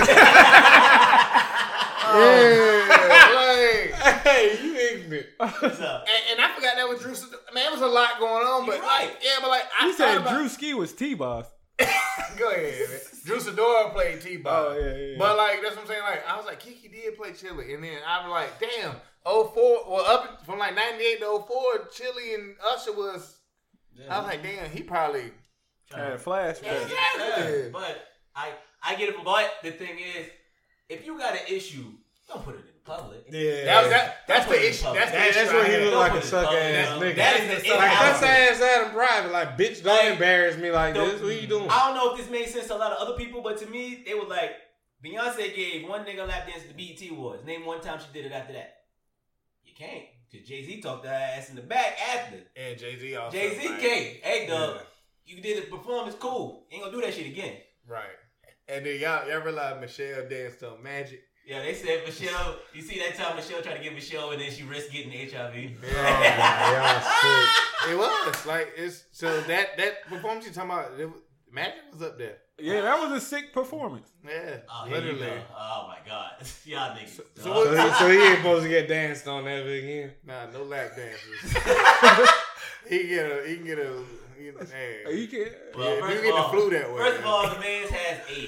Yeah, like, Hey, you ignorant. What's up? and, and I forgot that was Drew. Sed- Man, there was a lot going on, but You're right. like, yeah, but like I He thought said about, Drew Ski was T-Boss. Go ahead, man. Drew Sidora played T-Bob. Oh, yeah, yeah, yeah. But like that's what I'm saying. Like I was like, Kiki did play Chili, and then I was like, damn, oh four. Well, up from like ninety-eight to oh four, Chili and Usher was. I was like, damn, he probably. Had a flashback. Exactly. Yeah, but I I get it. But the thing is, if you got an issue, don't put it in public. Yeah. That was, that, that's Don't put the it in issue. public. That's the That- issue. that's I what he had. looked Don't like put a it in suck public. ass No, nigga. That is That's the the Like suck cuss ass. ass at him private. Like bitch, don't Like, embarrass me like don't- this. What you doing? I don't know if this made sense to a lot of other people, but to me, they were like, Beyonce gave one nigga lap dance at the B E T Awards. Name one time she did it after that. You can't. Because Jay-Z talked her ass in the back after. And Jay Z also. Jay-Z like, came. Hey, dog, Yeah. you did a performance, cool. You ain't gonna do that shit again. Right. And then y'all, y'all realize Michelle danced on Magic. Yeah, they said Michelle, you see that time Michelle tried to get Michelle and then she risked getting H I V? Oh, y'all sick. It was like it's so that that performance you talking about. It was, Magic was up there. Yeah, that was a sick performance. Yeah, Oh, here you literally. go. Oh my God. Y'all niggas. So- dog. so So he, so he ain't supposed to get danced on ever again. Nah, no lap dances. he can get a. He can get a. You know, hey. You can. Well, Yeah, first you of get the all- flu that way. First of all, the man has AIDS.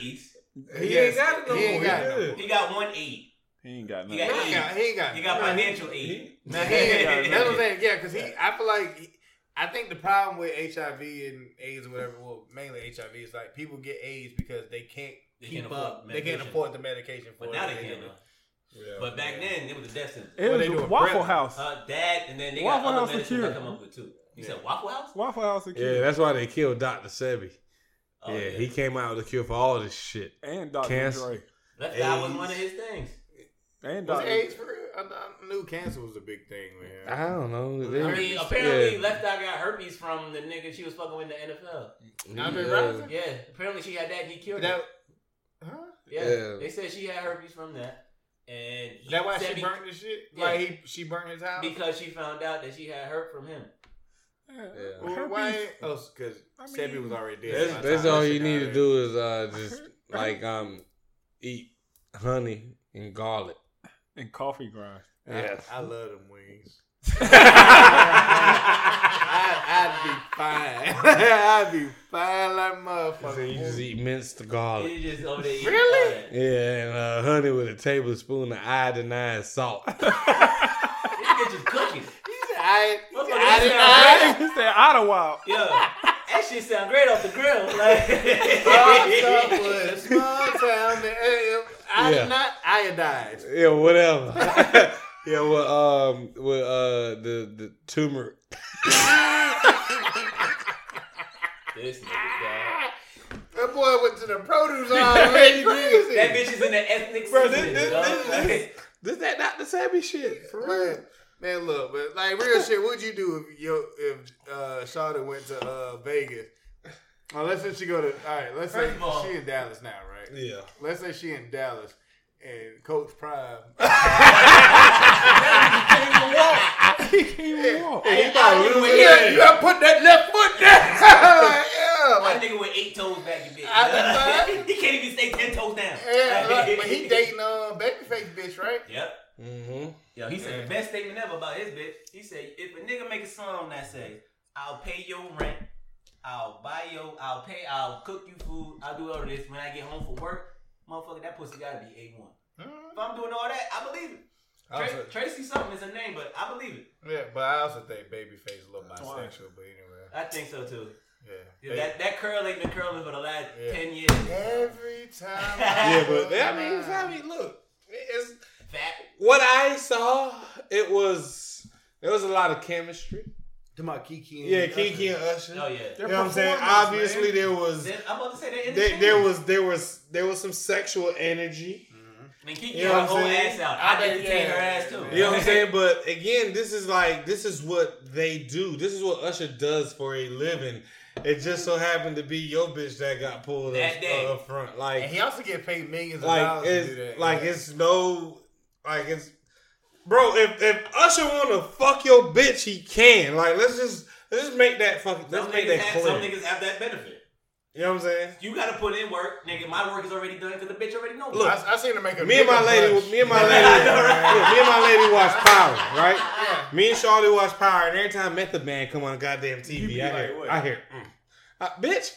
He Yes, ain't got it no he ain't more. got He it no good. more. He got one aid. He ain't got He nothing. got He ain't got. He ain't got. He got financial aid. Nah, he ain't, that's what I'm saying. Yeah, because he. I feel like. He, I think the problem with H I V and AIDS or whatever, well, mainly H I V, is like people get AIDS because they can't They keep can't up. afford They can't medication. afford the medication for But it. now they They can. do. though. Yeah. But back then, it was a death sentence. It What was they do in Waffle prison? House. Uh, Dad, and then they Waffle got other House medicines secure. I come up with too. You Yeah. said Waffle House? Waffle House Yeah, security. that's why they killed Doctor Sebi. Oh, yeah, he came out with a cure for all this shit. And Doctor Cancer. Dre. Left Eye was AIDS. one of his things. And Was Doctor AIDS for real? I, I knew cancer was a big thing with him. I don't know. I mean, Yeah. apparently Left Eye got herpes from the nigga she was fucking with in the N F L. Andre Yeah. Robinson? Yeah, apparently she had that and he cured That, it. huh? Yeah. Yeah. They said she had herpes from that. And Is that why said she he- burnt the shit? Yeah. Like he, she burnt his house? Because she found out that she had hurt from him. Yeah. Yeah. Well, Herpes. why? Oh, because I mean, Sebi was already dead. That's, by the that's time all that you shit need got to out. do is uh, just like um eat honey and garlic. And coffee grind. Yes. I, I love them wings. I, I'd be fine. I'd be fine like motherfucker. So you just eat minced garlic. He just over there eating Really? all that. Yeah, and uh, honey with a tablespoon of iodine salt. This nigga just cooking. He said, I, Motherfucker, I did that not. He said Ottawa. Yo, that shit sound great off the grill. Like, Small town. I Yeah. did not iodize. Yeah, whatever. yeah, well, um, with uh the the turmeric. this nigga, dog. That boy went to the produce already. Crazy. That bitch is in the ethnic Bro, seasoning, this, this, dog. this, this, this that Doctor Sebi shit. For real. Man, man, look, but like real shit, what'd you do if yo if uh Shawty went to uh Vegas? Well, let's say she go to all right, let's say First of all- she in Dallas now, right? Yeah. Let's say she in Dallas and Coach Prime. He can't even walk. He I probably nigga lose with his eight- leg. You gotta put that left foot there. Like, yeah, My like, nigga with eight toes back in bed. I be fine. He can't even stay ten toes down. yeah, like, but he dating uh babyface bitch, right? Yep. Mm-hmm. Yo, he said Yeah. the best statement ever about his bitch. He said, if a nigga make a song that says, I'll pay your rent, I'll buy your, I'll pay, I'll cook you food, I'll do all of this when I get home from work, motherfucker, that pussy gotta be A one. If I'm doing all that, I believe it. Tra- Also- Tracy something is her name, but I believe it. Yeah, but I also think babyface a little bisexual, but anyway. I think so too. Yeah. Yeah, that that curl ain't been curling for the last Yeah. ten years. Every time. Yeah, but I mean, I mean, look, it's Fat. what I saw. It was there was a lot of chemistry. To my Kiki and Yeah, Kiki and Usher. Oh yeah. You know what I'm saying? performers, Obviously, man. there was Then, I'm about to say they there, there was there was there was some sexual energy. I mean, Kiki You know her what I'm whole saying? ass out. I I bet, entertain yeah. her ass too. You know what I'm saying? But again, this is like this is what they do. This is what Usher does for a living. It just so happened to be your bitch that got pulled That up, day. uh, up front. And Like, he also get paid millions of like dollars it's to do that. like yeah. it's no like it's bro. If if Usher wanna fuck your bitch, he can. Like, let's just let's just make that fucking let's Some make niggas, that have, clear. some niggas have that benefit. You know what I'm saying? You gotta put in work, nigga. My work is already done because the bitch already know me. Look, I, I seen her make a Me and my nigga lady, blush. me and my lady, I know, right? look, me and my lady watch Power, right? Yeah. Me and Charlie watch Power, and every time Method Man come on goddamn T You V, be I like, hear, what? I hear, mm. uh, bitch.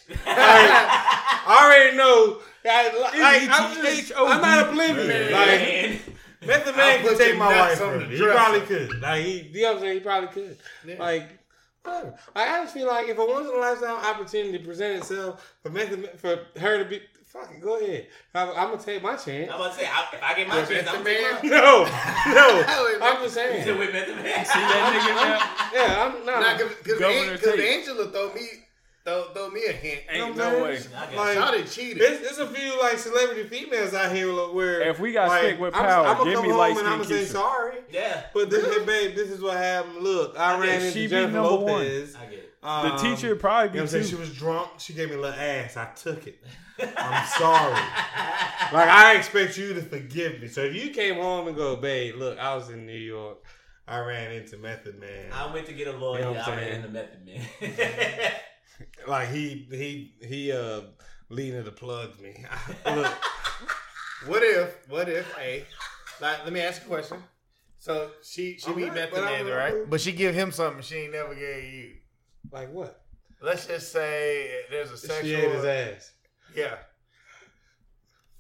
I, I already know. I, like, I'm, just, I'm not oblivious. Like, Man. Method I'll Man can put take your my nuts wife on from the me. He dresser. probably could. Like, he, you know what I'm saying? He probably could. Yeah. Like, whatever. Like, I just feel like if a once in a lifetime opportunity present itself for Method Man, for her to be, fuck it, go ahead. I, I'm gonna take my chance. I'm about to say, I, if I get my With chance, Method I'm gonna take Man? mine. No, no. I'm just You said saying. with Method Man. See that nigga now? Yeah, I'm not. Nah, cause, cause, Governor An- cause Tate. Angela throw me throw, throw me a hint. Ain't You know no what I'm way. saying? I got Like, Shawty cheated. There's, there's a few like celebrity females out here where If we got like, stick with I'm, power, I'm gonna give come me home light and skin I'm gonna say Keisha. sorry. Yeah, But this, hey, babe, this is what happened. Look, I ran She into be Jennifer number one. Lopez. I get it. The Um, teacher would probably You be know what I'm saying? too. She was drunk. She gave me a little ass. I took it. I'm sorry. Like, I expect you to forgive me. So if you came home and go, babe, look, I was in New York. I ran into Method Man. I went to get a lawyer. You know what I'm I ran saying? into Method Man. Like, he he he uh Lena to plug me. Look, What if? What if? Hey, like, let me ask you a question. So she she I'm meet right, Method but Man, I'm- right? But she give him something she ain't never gave you. like what? Let's just say there's a She sexual. ate his ass. Yeah.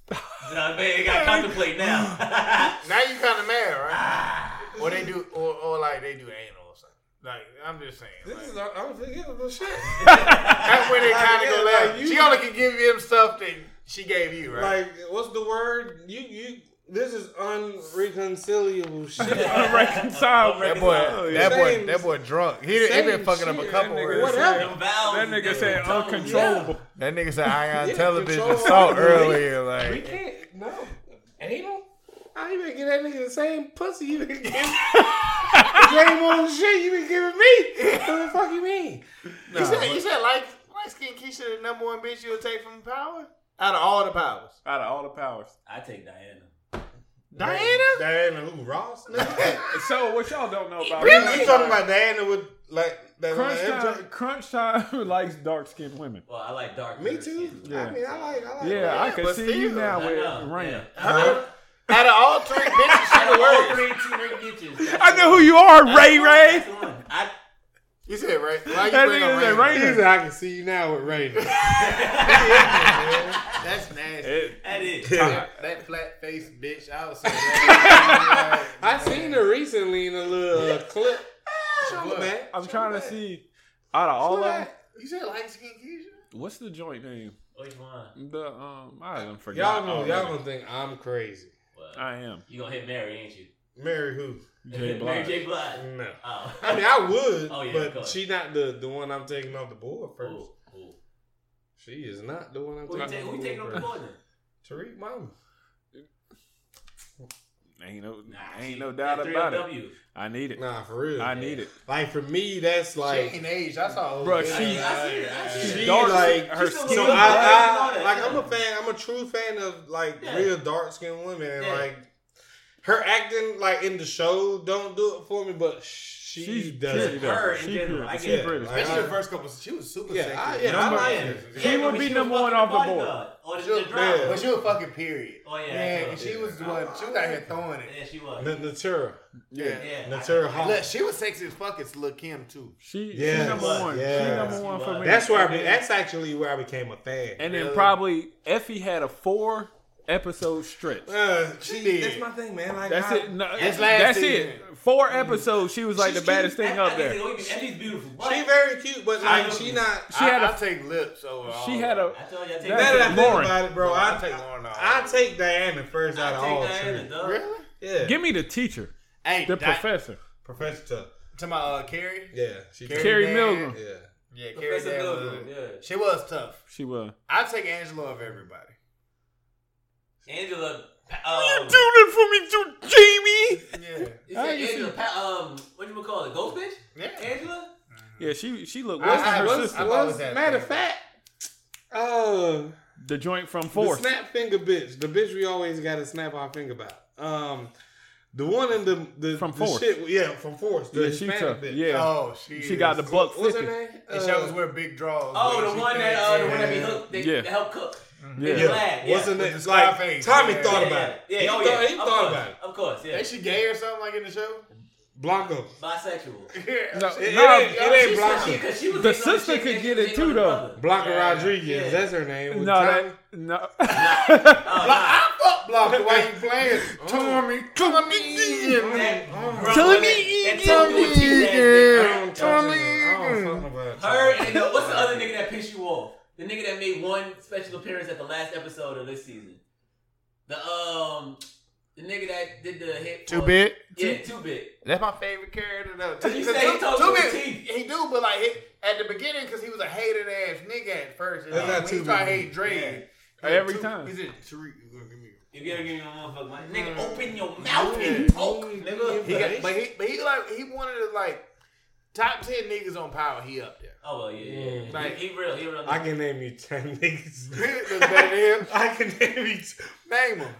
Nah, man, you gotta contemplate now. Now you kind of mad, right? Or they do, or, or like they do anal or something. Like I'm just saying. This Like, is unforgivable shit. that's when they kind of go Like, left. you- She only can give him stuff that she gave you, right? Like, what's the word? You you. This is unreconcilable shit. Unreconciled. that boy, Oh, yeah. that boy, Same- that boy drunk. He, he same been fucking up a shit. couple That nigga words. Whatever. Them vowels That nigga and said them tones. uncontrollable. That nigga said I on Yeah, television control assault her. earlier. We Like can't. No. Anal? I ain't even get that nigga the same pussy you been giving. the same old shit you been giving me. What the fuck you mean? you said, you said like light skin Keisha the number one bitch you'll take from power out of all the powers. Out of all the powers. I take Diana. Diana? Diana who? Ross? Nigga? So what y'all don't know about You, Crunch you talking about Diana with like that? Crunch that- Time, Crunch Time likes dark skinned women. Well, I like dark. Me too. Yeah. I mean, I like. I like. Yeah, I Yeah, can but see you still, now I with know. Rain. Yeah. Huh? Out of all three bitches, she the All worst. three three bitches. That's I the know one. who you are, That's Ray the one. Ray. That's the one. I, You said right? Why you That bring nigga up said Rain? Rain. He said, I can see you now with Rainer. That's nasty. It- that is. that, that flat faced bitch. I was so glad. I seen her recently in a little uh, clip. Show me, man. I'm trying to see out of all of them. You said light skin Keisha? What's the joint name? Which one? The um, I done forgot. Y'all know, already. y'all gonna think I'm crazy. Well, I am. you gonna hit Mary, ain't you? Mary who? J. Mary Blige. J. Blige. No. Oh. I mean, I would, Oh, yeah, of but course. she not the the one I'm taking off the board first. Ooh, ooh. She is not the one I'm Who you taking take- off who the you taking board off the first. board then? Tariq Mama. Ain't no, Nah, ain't she- no doubt that about it. three L W. I need it. Nah, for real. I need it. Like for me, that's She like ain't age. I saw old Bruh, bitch. she- Yeah, I see it, I yeah, see yeah. it. she Dark- like her She's so skin. so good. I, Black and all I that, like yeah. I'm a fan. I'm a true fan of like Yeah. real dark skinned women. And Yeah. like her acting like in the show don't do it for me, but she She's does pretty it. though. Her in She general, pretty. I She get it. pretty. Like, Especially I- the first couple. She was super Yeah, sexy. I- yeah, Number- I like Yeah. her. She Yeah, would when be was number one fucking off the bodyguard. board. Or the, She was, the drama. yeah. but she was fucking period. Oh, yeah. Yeah, that's and true. she was the one. She was out here throwing it. Yeah, she was. N- Natura. Yeah. Yeah. Natura Hall. Look, she was sexy as fuck as Lil' Kim too. She, Yes, she number one. She yes. number one She for was. me. That's where I be, And then- that's actually where I became a fan. And then Really? probably Effie had a four episode stretch. Uh, She she did. That's my thing, man. Like, That's I, it. No, That's that's last it. season. Four episodes. She was like She's the baddest cute. thing up there. Effie's beautiful. But She very cute, but like she not. She I, had a- I take lips over. all She had of a. I told you I take That- Now that I Diana. think Lauren. about it, bro, I I take Lauren off. I take Diana first out I of all take Diana, three. dog. Really? Yeah, Give me the teacher, Hey, the Di- professor, Professor Tuck. To my uh, Carrie. Yeah, she. Carrie Carrie Dan. Milgram. Yeah, Yeah, Carrie Professor Dan was. Milgram, yeah. She was tough. She was. I take Angela of everybody. Angela. Do Um, that for me, too, Jamie. Yeah. you I said can see- Angela. Pa- um, what you call it? Ghost bitch? Yeah. Angela? Yeah, she she looked I- worse than I- her what's- sister. I've was, always had matter of that. fact, uh, The joint from the Force. snap finger bitch, the bitch we always got to snap our finger about. Um, the one in the the From the Force. shit, yeah, from Force. The Yeah, she Hispanic tough. bitch. Yeah, Oh, she. she got the is- buck What's her fifty. name? And Uh, shows where big draws. Oh, where the she one plays. that uh, the one that be Yeah. hooked. They, Yeah. they help cook. Yeah. Yeah. Lab, yeah. What's her With name? the Like Scarface, Tommy yeah. thought Yeah, about it. yeah. He Oh, thought, yeah. he Of thought course. about it. Of course, yeah. Ain't she gay or something like in the show? Blanco. Bisexual. Yeah. No, It, it nah, ain't, it ain't She- Blanco. she- 'cause she was The dating on sister chick could and get she it was too, dating on though. the brother. Blanca Yeah. Rodriguez. Yeah. That's her name. With no, Tommy. that no. Oh, I fuck Blanca while you playing. Tommy, Tommy, That Oh. brother, Tommy that- that Tommy Tommy cheese ass I bitch. don't touch Tommy. it. I don't fuck about Her Tommy. and uh, what's the other nigga that pissed you off? The nigga that made one special appearance at the last episode of this season. The um, the nigga that did the hit. Two for- bit. Yeah, two bit. That's my favorite character though. You Two- say he two- talks two with bit, teeth. he do, but like he, at the beginning, because he was a hated ass nigga at first. And That's then not when he Two tried to Bit. hate Dre, Yeah. Every time. He said, Tariq, you gonna give me. You gotta give me a motherfucker, man. Nigga, Mm. open your mouth Yeah. and talk, nigga. He got, but he, but he like he wanted to like top ten niggas on Power. He up there. Oh well, yeah, yeah. Mm. yeah. He, he real, he real. I can name you ten niggas. That's better than him. I can name you. T- Name him.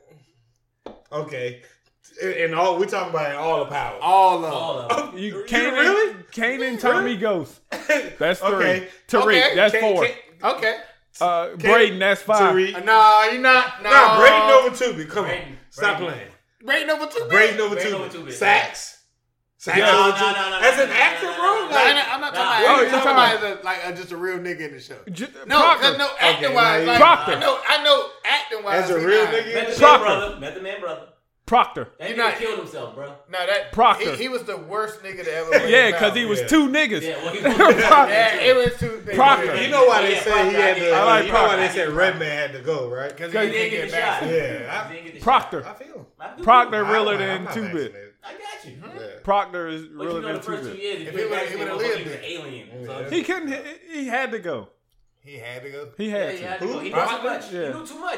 okay, and, and all we talking about in all the power. All of all them. of them. You You Kanan, really? Kanan, Tommy Ghost. That's three. Okay. Tariq, Okay. that's Can- four. can- Okay. uh, Braden, that's five. Tariq. Uh, no, you're not. No. Nah, Braden over two. Come on, Braden. stop Braden. playing. Braden over two. Braden over Braden two. over two bit. Sacks. Sexual No, no, attention. no, no, As no, an no, actor, no, bro. no, no, No, Like, I'm not, I'm not Nah. talking Oh, about. you're I'm talking talking about as a, like a, just a real nigga in the show. J- No, Proctor. cause no acting Okay, wise. now Like, you- Proctor. I know, I know acting wise. As a real nigga? Method Man Proctor. brother. Method Man brother. Proctor. That You nigga not- killed himself, bro. No, that Proctor. He, he was the worst nigga to ever. play Yeah, in because he Power. was Yeah. two niggas. Yeah, well, he Proctor. Yeah, it was two. Proctor. You know why they Yeah, say Proctor, he had I to? get- I like You know why Proctor. they said Redman had to go, right? Because He he didn't didn't get get the shot. back. Yeah, He I- didn't get the Proctor. I feel him. shot. I do Proctor too. realer I'm than not two bit. vaccinated. I got you. Yeah. Proctor is But you realer know than the first two two bit. years, If if he he would've- was he would've an lived it. alien. Yeah. So He couldn't. He, he had to go. He had to go. He yeah, had he to. had to go. He knew Proctor? too much. Yeah. He knew too much.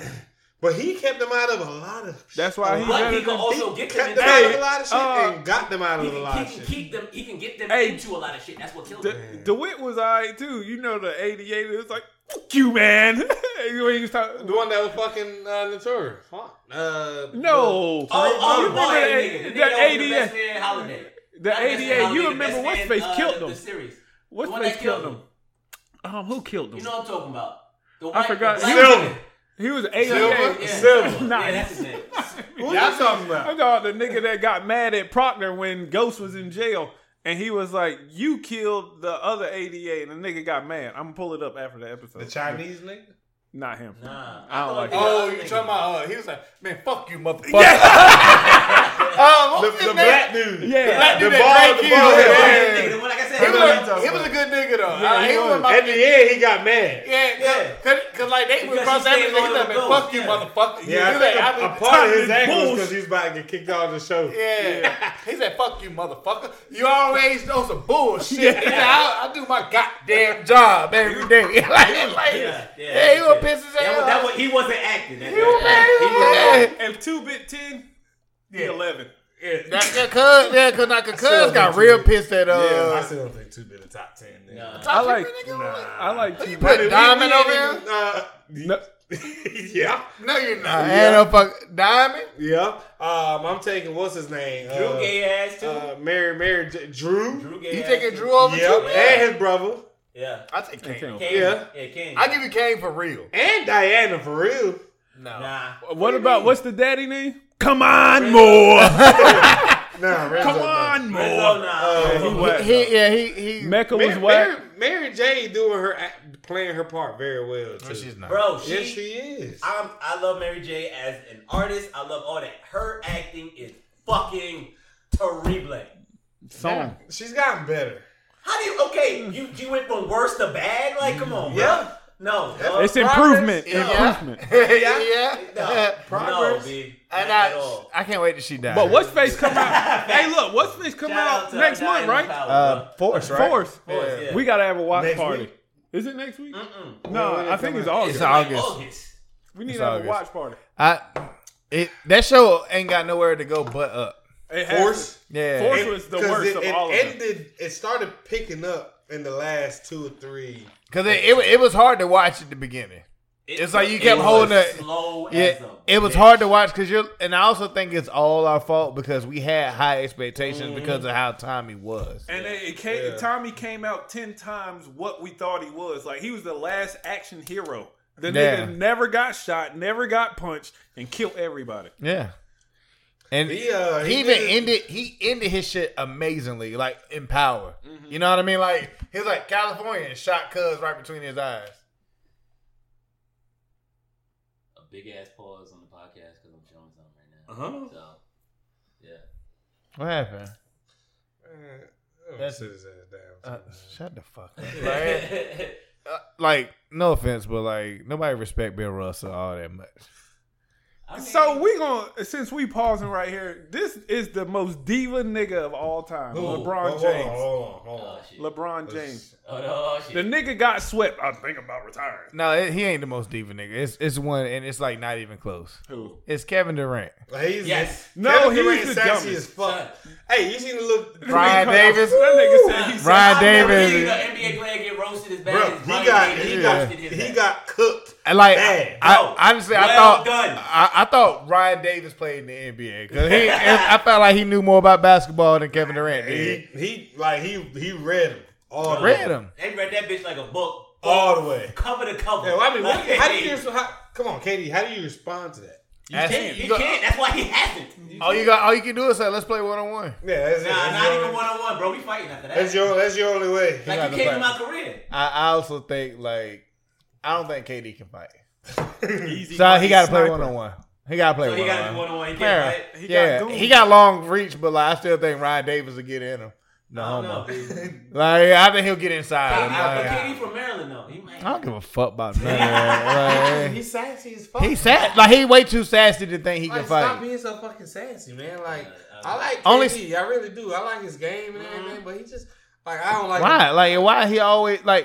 But he kept them out of a lot of. That's why he But better he can than- also He get them kept into them out of Hey, a lot of shit uh, and got them out He of a can, lot he of can shit. keep them. He can get them Hey, into a lot of shit. That's what killed De- him. DeWitt was alright too. You know the eighty-eight. It was like, fuck you, man. When he was talking, The one that was fucking uh, notorious. Huh? Uh, no. Oh, oh, you the remember boy, the, nigga. The the nigga that was the eighty-eight? best man Holiday. The Not best man eighty-eight. Holiday, You the remember best what's man, face uh, killed the, him? the series. What's The one face that killed killed him? Um, who killed him? You know what I'm talking about. The I forgot. the He black was- nigga. He was Silver? eighty-eight. Yeah. Silver. Nice. Yeah, that's his name. What y'all talking about? I thought the nigga that got mad at Proctor when Ghost was in jail, and he was like, "You killed the other eighty-eight," and the nigga got mad. I'm gonna pull it up after the episode. The Chinese nigga? Not him. Nah. I don't like thought him. Oh, the you other talking nigga. about? Uh, he was like, man, fuck you, motherfucker. um, what The, was his the name? black dude. Yeah. Black The dude bald- that the Drake bald killed. head. Yeah. Nigga, the one like I said, He I know was, what you're he was a talking good nigga though. Yeah, Uh, he he was was. my At the end, he got mad. yeah, Yeah. cause, cause like they would Because cross he stayed everything. He loyal like, to man, Ghost, fuck you, yeah. motherfucker. Yeah, I He think like, a, I a mean, part of his Tommy act was Bulls. because he was about to get kicked out of the show. Yeah. He said, fuck you, motherfucker. You always know some bullshit. He said, I, I do my goddamn job every day. like, like, Yeah, yeah. yeah, he was pissed his That ass was, that off. was, he wasn't acting. That, He was that, mad. If two bit ten, he Yeah. eleven. That, that cuz, yeah, cause not cuz still got think real two- pissed at uh. Yeah, I still don't think two been the top ten. nigga. Nah. top I like- ten, nigga, Nah. I like You two put bit. Diamond we over ain't here? Uh, No, yeah, No, you're not. Yeah. Ain't no fuck Diamond. yeah. Um, I'm taking what's his name? Drew uh, gay ass too. Uh, Mary, Mary, J- Drew. Drew gay You ass taking too. Drew over Yep, too? and his brother, Yeah. I take Kane. Kane. Kane. Yeah. Yeah, Kane. I give you Kane for real. and Diana for real. No. Nah. what about what's the daddy name? Come on, more. Nah, Renzo, Come no. on, Rizzo, more. nah. Uh, he Rizzo. whack. He, yeah, he he. Mecca was Mary, whack. Mary, Mary J doing her act, playing her part very well too. No, she's not. Bro, she, Yes, she is. I'm, I love Mary J as an artist. I love all that. Her acting is fucking terrible. Song. She's gotten better. How do you? Okay, you you went from worse to bad. Like, come on, bro. Yeah. No, Yeah. dog. It's improvement. Yeah. Improvement. yeah, yeah. no, no, Progress. B. And Not at I, all. I can't wait till she dies. But what's face come out? Hey, look, what's face come Shout out to next Diana month, right? Powell, Uh, Force, right? Force. Force, yeah. We gotta have a watch Next party. week? Is it next week? Mm-mm. No, When it I think come it's out? August. It's Like August. August. We need It's to have August. a watch party. I it that show ain't got nowhere to go but up. It has Force? to- Yeah. Force It- was the 'cause worst it, of it all of them. ended, It started picking up in the last two or three. Cause it, it it was hard to watch at the beginning. It's like you kept it holding was it- Slow Yeah, as a it was bitch. hard to watch because you're, and I also think it's all our fault because we had high expectations Mm-hmm. because of how Tommy was. And it, it came, Yeah. Tommy came out ten times what we thought he was. Like he was the last action hero. The Yeah. nigga never got shot, never got punched, and killed everybody. Yeah, and He, he, uh, he even did- ended he ended his shit amazingly, like in power. Mm-hmm. You know what I mean? Like he was like California and shot Cuz right between his eyes. A big ass pause on the podcast because I'm showing something right now. Uh-huh. So, yeah. What happened? Uh, That's- sit his ass down. Uh, shut the fuck up. Like, uh, like, no offense, but like nobody respect Bill Russell all that much. I mean, So we gonna since we pausing right here, this is the most diva nigga of all time, Who? LeBron Hold on, James. Hold on, hold Oh, on. shit. LeBron James. Oh, no, oh, shit. The nigga got swept. I think about retiring. No, it, he ain't the most diva nigga. It's it's one, and it's like not even close. Who? It's Kevin Durant. He's, Yes. No, Kevin he's Durant the sexy dumbest. as fuck. Son. Hey, you seen the look? Ryan Davis. That nigga said he's Ryan I've never Davis. seen an N B A player get roasted as bad Bro, as he Ryan got Davis he got roasted his he ass. got cooked. And like, Bad. I, No. honestly, I Well thought done. I, I thought Ryan Davis played in the N B A because he. I felt like he knew more about basketball than Kevin Durant He did. he like he he read him all the Read way. him. They read that bitch like a book. All the way. Cover to cover. Yeah, well, I mean, what, Like, how do you? How, come on, Katie. How do you respond to that? You That's- can't. you You got- can't. That's why he hasn't. All you got, all you can do is say, "Let's play one on one." Yeah, that's it. Nah, That's not your even only- one on one, bro. We fighting after that. That's your that's your only way. got like to you came fight. in my career. I, I also think like I don't think K D can fight, Easy so he got to play sniper. one on one. He got to play So he one got to on be one. one on one. He Yeah, can't fight. He got yeah, goons. he got long reach, but like I still think Ryan Davis will get in him. No I don't homo. know, dude. Like I think he'll get inside. K D, him. but Like, K D from Maryland though. He might. I don't give a fuck about none of that. Like, He's sassy as fuck. He's sad. Like he way too sassy to think he Like, can stop fight. being so fucking sassy, man. Like, Uh, I like Only- K D. I really do. I like his game and everything, but he just like I don't like. Why? Like why he always like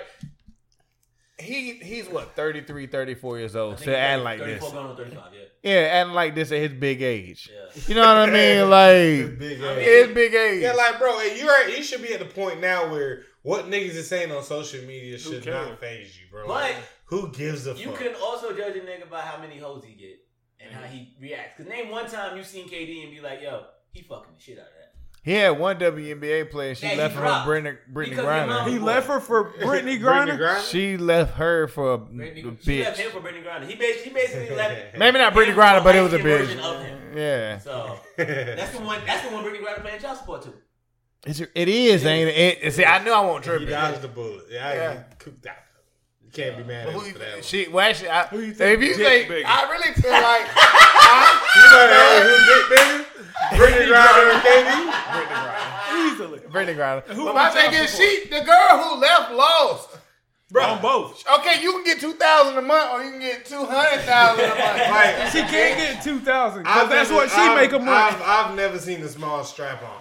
he he's what thirty-three, thirty-four years I old. think So he's acting like this. thirty-four going on thirty-five, yeah. Yeah, acting like this at his big age. Yeah. You know what I mean? Like Big I mean, ass. his big age. Yeah, like bro, hey, you are, you should be at the point now where what niggas is saying on social media should cares? not phase you, bro. But Like, who gives a you fuck? can also judge a nigga by how many hoes he get and how he reacts. Cause name one time you seen K D and be like, yo, he fucking the shit out of that. He had one W N B A player. She Yeah, he left her dropped. Brittany, Brittany Because your mom- Griner. He left her for Brittany Brittany Griner. Griner? She left her for a, Brittany, a she left him bitch. for Brittany Griner. He basically, he basically left. Maybe not Brittany him Griner, for but it was a light-skinned version bitch. of him. Yeah, So that's the one. That's the one Brittany Griner playing child support to. it's, it is, ain't it? it? See, I knew I won't trip. He dodged the bullet. Yeah, Yeah. yeah. cooked out. You can't be mad at Who him you for that. think? She, well, actually, I, Who you if think you dick think, bigger? I really feel like I, You know who dick bigger? Brittany Griner and K D? Brittany Griner. Easily. Brittany Griner. Who But was my thing child is, support? she, the girl who left lost. Bro, on both. Okay, you can get two thousand a month, or you can get two hundred thousand a month. Like, She can't get two thousand because I've that's never- what she I've- make a month. I've, I've never seen a small strap on.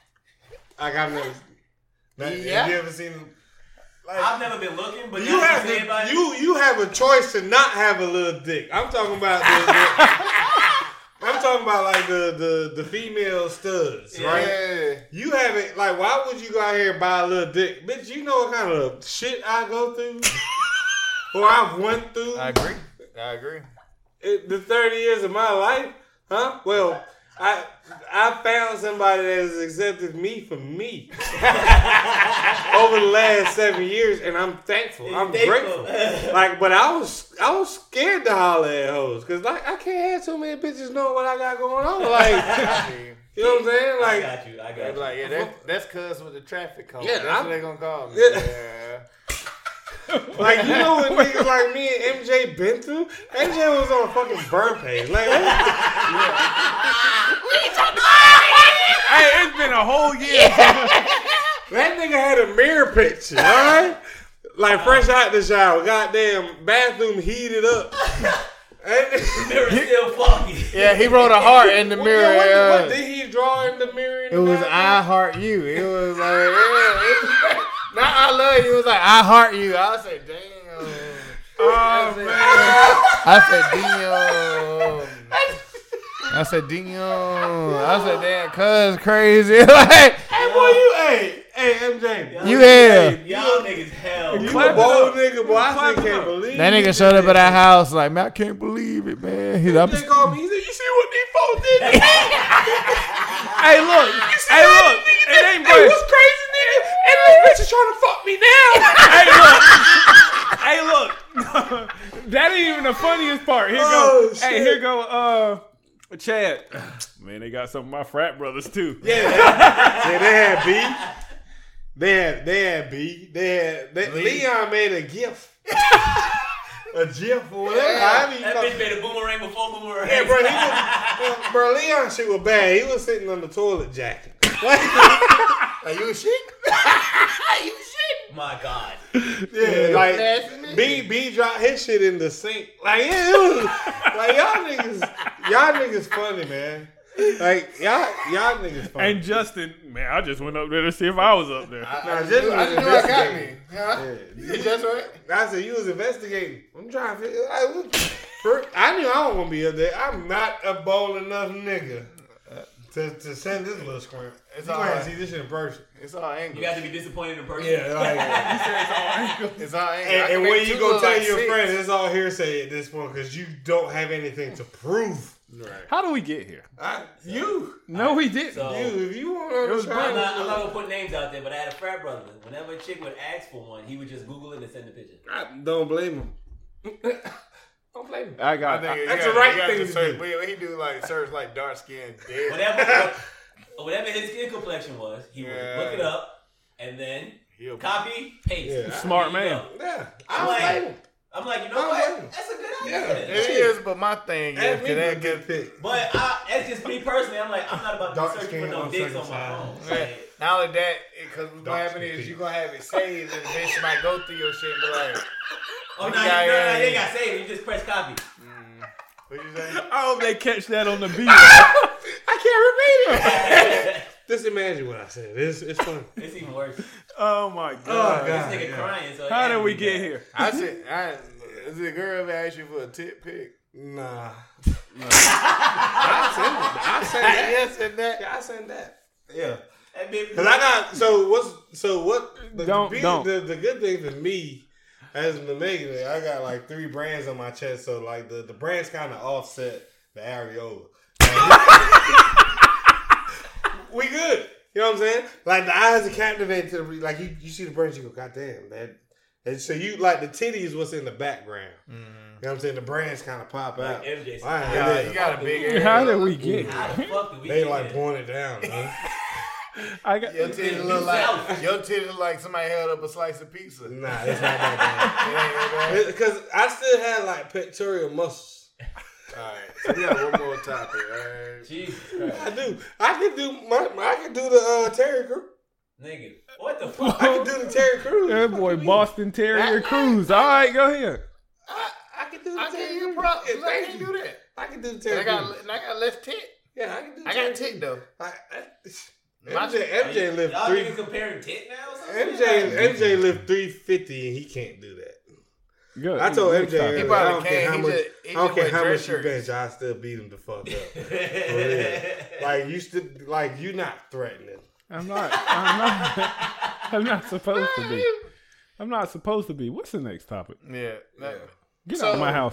Like I've never. Not, Yeah. Have you ever seen? Like, I've never been looking, but you now have you say the, about it, you you have a choice to not have a little dick. I'm talking about the, the I'm talking about like the the, the female studs, Yeah. right? Yeah. You have it like why would you go out here and buy a little dick, bitch? You know what kind of shit I go through, or I've went through. I agree. I agree. It, the thirty years of my life, huh? Well, I I found somebody that has accepted me for me over the last seven years, and I'm thankful. I'm Thankful. grateful. Like, but I was I was scared to holler at hoes because like I can't have too many bitches knowing what I got going on. Like, you know what I'm saying? I Like, got you. I They got be you. like, yeah, that, that's cuz with the traffic cone. Yeah, that's I'm- what they gonna call me. Yeah. Yeah. like you know what niggas like me and M J been through? M J was on a fucking burn page. Like, Hey, it's been a whole year. that nigga had a mirror picture, all right? Like fresh out the shower, goddamn bathroom heated up. And Mirror still foggy. Yeah, he wrote a heart in the What- mirror. What, uh, what did he draw in the mirror? In it the was bathroom? I heart you. It was like, yeah, it was, not I love you. It was like I heart you. I said, damn. Oh, I man. said, damn. I said, damn. I said, damn, cuz crazy. Like, Hey, boy, you, hey, hey, M J. Y'all You niggas- here. Y'all niggas hell. You Clap a it bold up. nigga, boy. I Clap still it can't up. believe that nigga you showed did up at that. our house like, man, I can't believe it, man. He's up. They called me. He said, "You see what these folks did?" to me?" Hey, look. Hey, look. It ain't Hey, breast. what's crazy, nigga? And this bitch is trying to fuck me now. Hey, look. Hey, look. That ain't even the funniest part. Here Oh, go. Hey, shit. here go. Uh, Chad. Man, they got some of my frat brothers too. Yeah, yeah, they had B. They had they had B. They had they, Leon made a gift, a gif or whatever. However you That call bitch it. made a boomerang before boomerang. Yeah, bro, he was, bro, Leon shit was bad. He was sitting on the toilet jacking. Are you a shit? you shit? My God. Yeah, like Nasty B B dropped his shit in the sink. Like yeah, it was like y'all niggas, y'all niggas funny, man. Like y'all, y'all niggas funny. And Justin, man, I just went up there to see if I was up there. I, Nah, I, just just knew, I was just knew I got me. investigating. Huh? Yeah. You just right? I said you was investigating. I'm trying to figure. I, was- for- I knew I don't want to be up there. I'm not a bold enough nigga to, to send this little scrimp. It's You all gonna right. see this shit in person. It's all angles. You got to be disappointed in person. Yeah, like, It's all angles. I and, can and make when you two go look tell like your six. friends, it's all hearsay at this point because you don't have anything to prove. Right. How do we get here? I, you, No, we didn't. So- you, if you want It was to I'm try, not, I'm not gonna put names out there, but I had a frat brother. Whenever a chick would ask for one, he would just Google it and send the picture. I don't blame him. Don't blame him. I got. I think I, you That's gotta- the right you gotta thing to search- do. When he do like search like dark skin dead. Whatever, whatever his skin complexion was, he would Yeah. look it up and then He'll copy, paste. Yeah. Smart There you man. go. Yeah, I'm I like, don't blame him. I'm like, you know I don't what? blame him. That's a good Yeah. idea. It is, but my thing is, Ask me cause for a that good could, pick. But I, that's just me personally. I'm like, I'm not about to Dark be searching for skin, no dicks on my uncircumcised. phone. yeah. Like, Not only that, because what's gonna Dark happen skin is people. you gonna have it saved, and the bitch might go through your shit and be like, oh, You no, you, got- no, no, you ain't got to save it. You just press copy. "What you say?" I hope they catch that on the beat. I can't repeat it. Just imagine what I said. It's it's fun. It's even worse. Oh my Oh, god! God. This nigga yeah. crying. So it How had did to we be get that. here? I said, I, is the girl ever asked you for a tit pic? Nah. I send I send that. Yes, and that. Yeah, I send that. Yeah. That bitch- Cause I got so what's so what the, Don't- the, don't. the the good thing for me as the Megan, I got like three brands on my chest, so like the, the brands kind of offset the areola. We good. You know what I'm saying? Like the eyes are captivated to the re- like you, you see the brands, you go, God damn, that. And so you like the titty is what's in the background. You know what I'm saying? The brands kind of pop out. Like M J said. All right, Yeah, and you then got a big area. How did we get How here? the fuck did we they get like here? pouring it down, man. I got. Your titty look like your titty look like somebody held up a slice of pizza. Nah, it's not that It ain't that Because I still had like pectoral muscles. bad. All right, so we got one more topic. All right. Jesus Christ. I do. I can do my. I can do the uh, Terry Crews. Nigga, what the fuck? I can do the Terry Crews. That boy Boston Terrier Cruise. All right, go ahead. I, I can do the I Terry give you Crews. props. Yeah, I thank can't you. do that. I can do the And Terry I got Crews. and I got left tit. Yeah, I can do. I Terry got tit though. I, I, My- M J, M J lived Y'all three. niggas comparing tit now or something? M J, M J lived three fifty and he can't do that. Good. I told M Next J, topic. He I probably don't care can't. how He much, just- he I don't just care wear how dress much you shirts. bench, I still beat him the fuck up. For real. Like you still, like you not threatening. I'm not. I'm not. I'm not supposed to be. I'm not supposed to be. What's the next topic? Yeah. that- Get So- out of my house.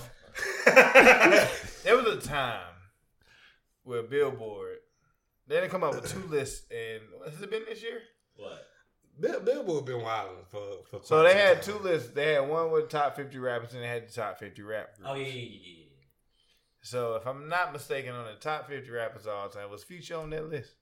There was a time where Billboard they didn't come up with two lists, and has it been this year? What? Bill, Billboard been wilding for for. So quite they some had time. two lists. They had one with the top fifty rappers, and they had the top fifty rap groups. Oh, yeah, yeah, yeah, yeah. So if I'm not mistaken, on the top fifty rappers of all time, was Future on that list?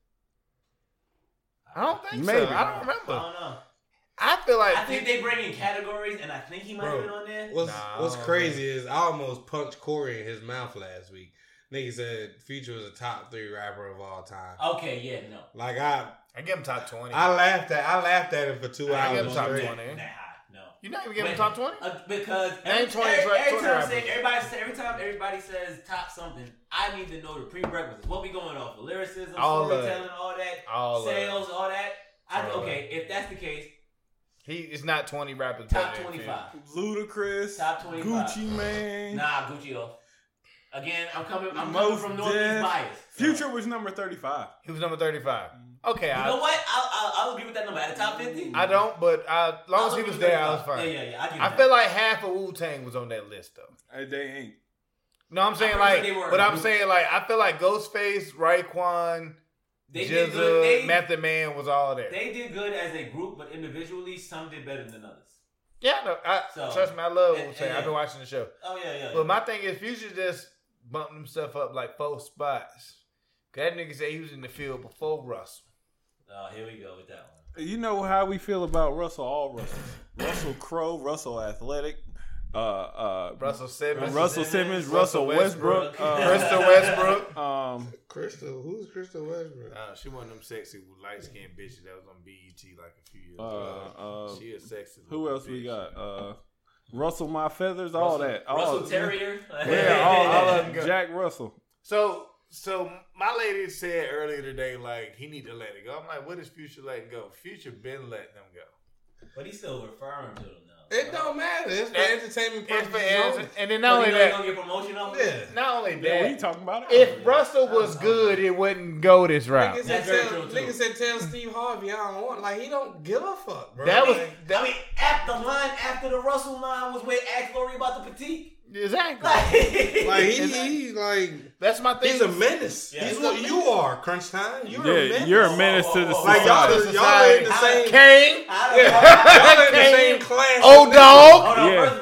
I don't think Maybe. so. I don't I remember. don't know. I feel like I think they bring in categories, and I think he might Bro, have been on there. What's Nah, What's I don't crazy is I almost punched Corey in his mouth last week. Nigga said Future was a top three rapper of all time. Okay, yeah, no. Like I, I give him top twenty. I laughed at I laughed at him for two I give hours him top straight. twenty. Nah, no. You're not even giving him When- top twenty? Uh, because Name every, twenty every, ra- every twenty time rappers. say, everybody say, every time everybody says top something, I need to know the prerequisites. What we going off? of? Lyricism, All of it. storytelling, all that, All of it. sales, all that. I, All of okay, if that's the case, He is not twenty rappers. top better than twenty-five. Ludacris. Top twenty-five. Gucci Man. Nah, Gucci off. Again, I'm coming. I'm coming Most from Northeast Def. bias. So- Future was number thirty-five. He was number thirty-five. Okay, You I, know what? I'll, I'll, I'll agree with that number. At the top fifty, I don't, but I, as long I'll as he agree was with there, I was thirty-five. fine. Yeah, yeah, yeah. I, give you I that. feel like half of Wu Tang was on that list though. Uh, They ain't. No, I'm saying I'm like, pretty sure they were. but I'm saying like, I feel like Ghostface, Raekwon, They did good. Jizza, They, Method Man was all there. they did good as a group, but individually, some did better than others. yeah, no, I, So, trust me, I love and- Wu Tang. and- I've been watching the show. Oh yeah, yeah. But my thing is, Future just bumped himself up like four spots. Cause that nigga said he was in the field before Russell. Oh, here we go with that one. You know how we feel about Russell, all Russell. Russell Crowe, Russell Athletic, uh, uh, Russell Simmons, Russell Simmons, Russell Westbrook, uh, Crystal Westbrook. um, Crystal, who's Crystal Westbrook? Uh, she one of them sexy light skinned bitches that was on B E T like a few years uh, ago. uh, She is sexy. who little else we bitch. got? Uh, Russell My Feathers, all Russell, that. All, Russell Terrier. Yeah, all, all of them them. go. Jack Russell. So, so my lady said earlier today, like he need to let it go. I'm like, what is Future letting go? Future been letting them go. But he's still referring to them now. It don't matter. It's for That- entertainment It's for purposes. answer- only. and then But not only you know he that, gonna get promotion off of Yeah. it? not only Yeah, what are you that, talking about? if Russell was good, it wouldn't go this route. Nigga said, That's very tell, true, too. nigga said tell Steve Harvey I don't want. Like he don't give a fuck, bro. That was Like, that, I mean, after the line after the Russell line was where asked Lori about the petite. exactly. Like, like he, he like That's my thing. he's a menace. Yeah. He's what you are. Crunch time. You're a yeah, menace. you're a menace to the like y'all, society. y'all are in the Society. same. Kane, How the Yeah, fuck- y'all in the Kane, same class. old dog. Hold on, Yeah. first of all,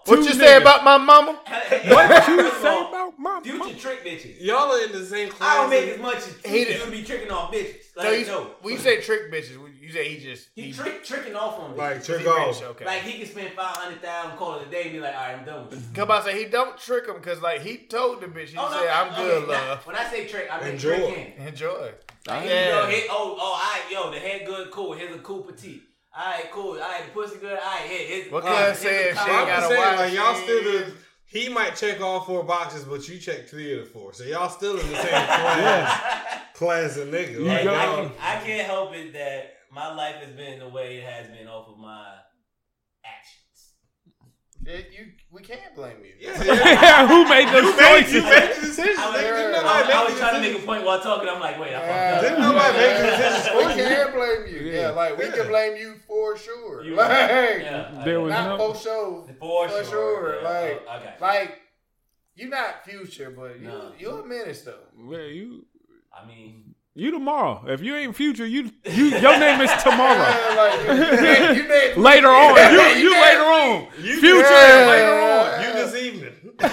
What two you say niggas. about my mama? What you First of say all, about my Future mama? trick bitches. Y'all are in the same class. I don't make as much as He he did. gonna be tricking off bitches. Like, No, no, you, when you say trick bitches, you say he just he, he, trick tricking off on bitches. Like trick he off. rich, okay. Like he can spend five hundred thousand, call it a day, and be like, all right, I'm done with you. Come on, say he don't trick him because like he told the bitch he Oh, no, said I'm okay, good, not- love. When I say trick, I mean Enjoy. tricking. Enjoy. Like, Yeah. you know, hit, oh, oh, all right, yo, the head good, cool. Here's a cool petite. All right, cool. All right, the pussy good. All right, here, here's What uh, cuz here's said the she collar. ain't got I'm a saying, wife. like y'all she- still the. He might check all four boxes, but you check three of the four. So y'all still in the same class, class of niggas. You Like, go- I, y'all- can, I can't help it that my life has been the way it has been off of my actions. Yeah, you, we can't blame you. yeah, yeah. Yeah, who made those You made, choices? you made the decision. I was, nigga. Didn't I, nobody I was make the trying to decision. make a point while talking. I'm like, wait, I Yeah. fucked Didn't up. nobody make the decisions for We you? can't blame you. Yeah, Yeah. like we Yeah. can blame you for sure. You like, right. Yeah, There was not no. for sure. For, For sure. sure, Yeah, like- oh, okay. Like you not Future, but you No. you a menace though. Well, you I mean, you tomorrow. If you ain't Future, you you your name is tomorrow. Yeah, like, you, you, you, Later on, you Yeah, you yeah. later on. You Future Yeah. later on. You this evening. I'm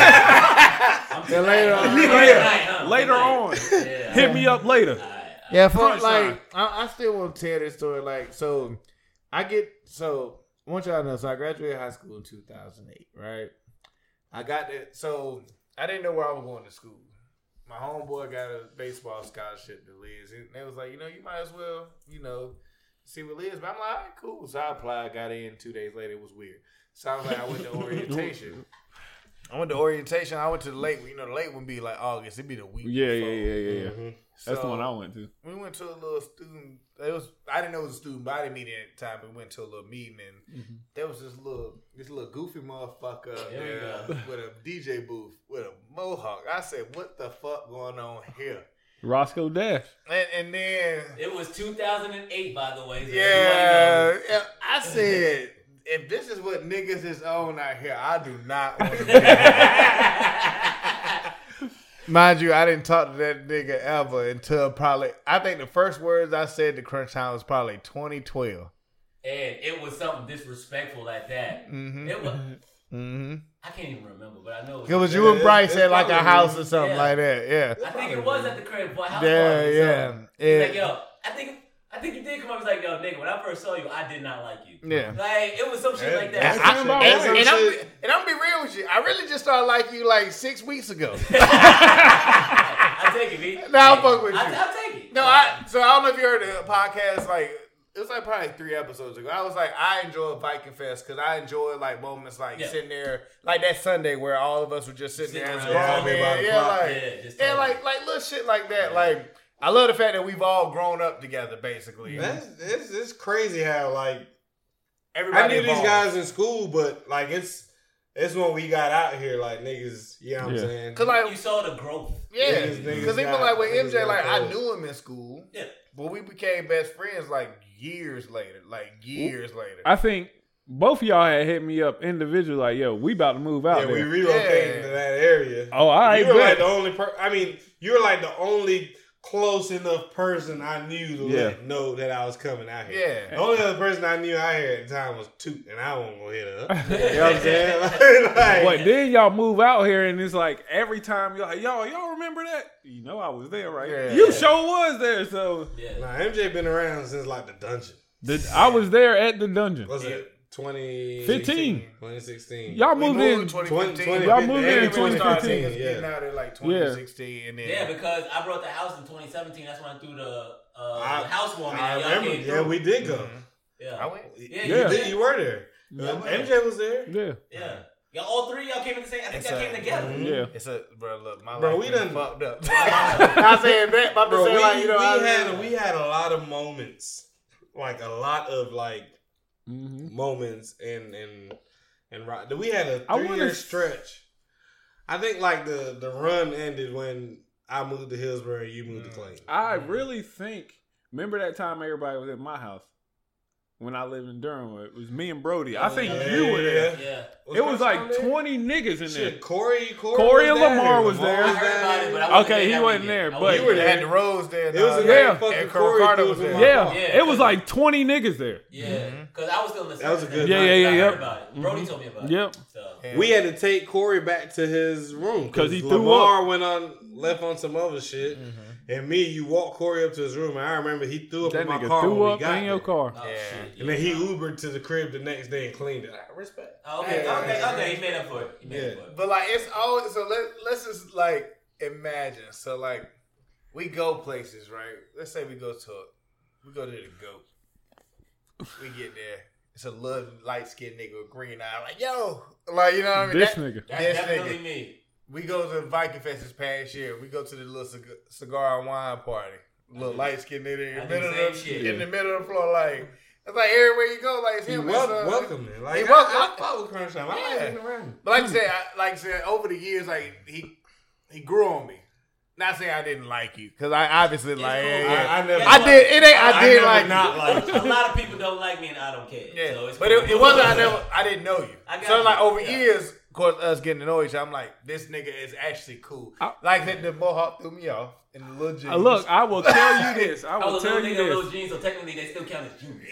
Yeah, later on. Later, Later. night, huh? Later Tonight. on. Yeah. Hit me up later. All right, all right. Yeah, for Crunch like time. I, I still want to tell this story. Like, so I get so I want y'all to know. So I graduated high school in two thousand eight, right? I got that. So I didn't know where I was going to school. My homeboy got a baseball scholarship to Liz, and they was like, you know, you might as well, you know, see what Liz. But I'm like, all right, cool. So I applied, got in. Two days later, it was weird. So I was like, I went to orientation. I went to orientation. I went to the late. You know, the late would be like August. It'd be the week. Yeah, yeah, before. yeah, yeah, yeah. Mhm. That's the So, one I went to. We went to a little student. It was I didn't know it was a student body meeting at the time, but we went to a little meeting, and Mhm. there was this little this little goofy motherfucker There we there go. with a D J booth with a mohawk. I said, "What the fuck going on here?" Roscoe Dash. And, and then It was two thousand eight, by the way. So yeah, everybody yeah, I said, if this is what niggas is on out here, I do not want to be there. Mind you, I didn't talk to that nigga ever until probably, I think the first words I said to Crunch Time was probably twenty twelve. And it was something disrespectful at that. Mm-hmm. It was. Mm-hmm. I can't even remember, but I know It was Yeah, you and it's- Bryce it's at like a probably- house or something yeah. like that. Yeah. I think it was at the crib for a house Yeah, party. yeah. So. He's like, Yeah. yo, I think I think you did come up. He's like, yo, nigga, when I first saw you, I did not like you. Yeah. Like it was some shit Yeah, like that's that. I- some about shit. and, That's and some I'm, shit. and I'm gonna be real with you. I really just started liking you like six weeks ago. I take it, B. Nah, I'm fucking with I, you. I'll take it. No, I so I don't know if you heard the podcast. Like it was like probably three episodes ago. I was like, I enjoy Viking Fest because I enjoy like moments like Yeah. sitting there, like that Sunday where all of us were just sitting Sitting there as around grown talking about men. the Yeah, plot. like Yeah, just yeah, talking. like like little shit like that. Yeah. Like I love the fact that we've all grown up together. Basically, That's it's, it's crazy how like everybody I knew these evolved. guys in school, but like it's it's when we got out here, like niggas, you know what Yeah. I'm saying? Cause like you saw the growth. yeah, Niggas- niggas because even got- like with niggas M J, got like I close. knew him in school, Yeah. but we became best friends like years later. Like years later. I think both of y'all had hit me up individually, like, yo, we about to move out yeah, we there. relocated Yeah. to that area. Oh, all right, you were like bet. the only per I mean, you were like the only close enough person I knew to Yeah. let know that I was coming out here. Yeah. The only other person I knew out here at the time was Toot, and I won't go hit her up. You know what I'm saying? like, But then y'all move out here, and it's like every time y'all, like, y'all, y'all remember that? You know, I was there, right? Yeah. You sure was there. So Yeah. Nah, M J been around since like the dungeon. the, I was there at the dungeon. Was it twenty fifteen. twenty sixteen? Y'all We moved moved in. twenty twenty- fifteen. Y'all moved in Everybody twenty started fifteen, niggas getting yeah. out in like twenty sixteen, and then Yeah, because I brought the house in twenty seventeen. That's when I threw the, uh, I- the housewarming. I and y'all remember. came Yeah, through. we did go. Mhm. Yeah. I went. Yeah, Yeah. you You, did, did. you were there. Yeah, Uh, I went. M J was there. Yeah, Yeah. Y'all all three y'all came at the same. I think It's y'all a- came together. Mhm. yeah. It's a bro. Look, my Bro, life we been done- fucked up. I saying that, but I'm Bro, saying we, like you know, we I had we had a lot of moments, like a lot of like Mm-hmm. moments in in in rock. We had a I three wanna year s- stretch. I think like the the run ended when I moved to Hillsborough, you moved to Mm. Clayton. I really think. Remember that time everybody was at my house. when I lived in Durham. It was me and Brody. I Oh, think yeah, you were there. Yeah. It was like Crunch Time twenty niggas in there. Shit, Corey, Corey, Corey was and Lamar down was Lamar there. I heard about it, but I Okay, wasn't there he that wasn't weekend. there, I but- wasn't You were They there. had the Rose there. It was dog. a Yeah. night fucking And Corey Carter dude was from there. my Yeah, phone. Yeah, it was cause- like twenty niggas there. Yeah, because I was still in the That was a service good that Yeah, night. yeah, I yeah, heard yep. about it. Brody told me about it. Yep. So, Yeah. We had to take Corey back to his room 'Cause he threw Lamar up. went on left on some other shit, and me, you walked Corey up to his room, and I remember he threw up That in my nigga car threw when we up got in your there. car. oh Yeah. shit. And then he Ubered to the crib the next day and cleaned it. I respect. Okay, Yeah. okay, okay. He made up for it. He made Yeah. up for it. But like it's always so let let's just like imagine. So like we go places, right? Let's say we go to we go to the goat. We get there. It's a little light skinned nigga with green eye. Like, yo. Like, you know what I mean? This That- nigga. That's This definitely nigga. me. We go to Viking Fest this past year. We go to the little cigar, cigar and wine party. Little do- light skinned nigga I in do the the middle of same the, shit. in the middle of the floor. Like it's like everywhere you go, like it's He him. wel- It's, uh, welcoming. Like, he I, welcome- I fought with Crunch Time. I like Yeah. being around him. But like I said, I, like I said, over the years, like he he grew on me. Not saying I didn't like you, because I obviously It's like cool. yeah, yeah. I, I never. I did. It ain't. I, I did never like not you. like A lot of people don't like me, and I don't care. Yeah, So it's but cool. it, it wasn't. I never. I didn't know you. I got so you. like over Yeah. years, of course, us getting to know each other, I'm like, this nigga is actually cool. I- like that, the mohawk threw me off, and the little jeans. Uh, look, I will tell you this. I I will was a tell little you nigga, little this. jeans, so technically they still count as juniors.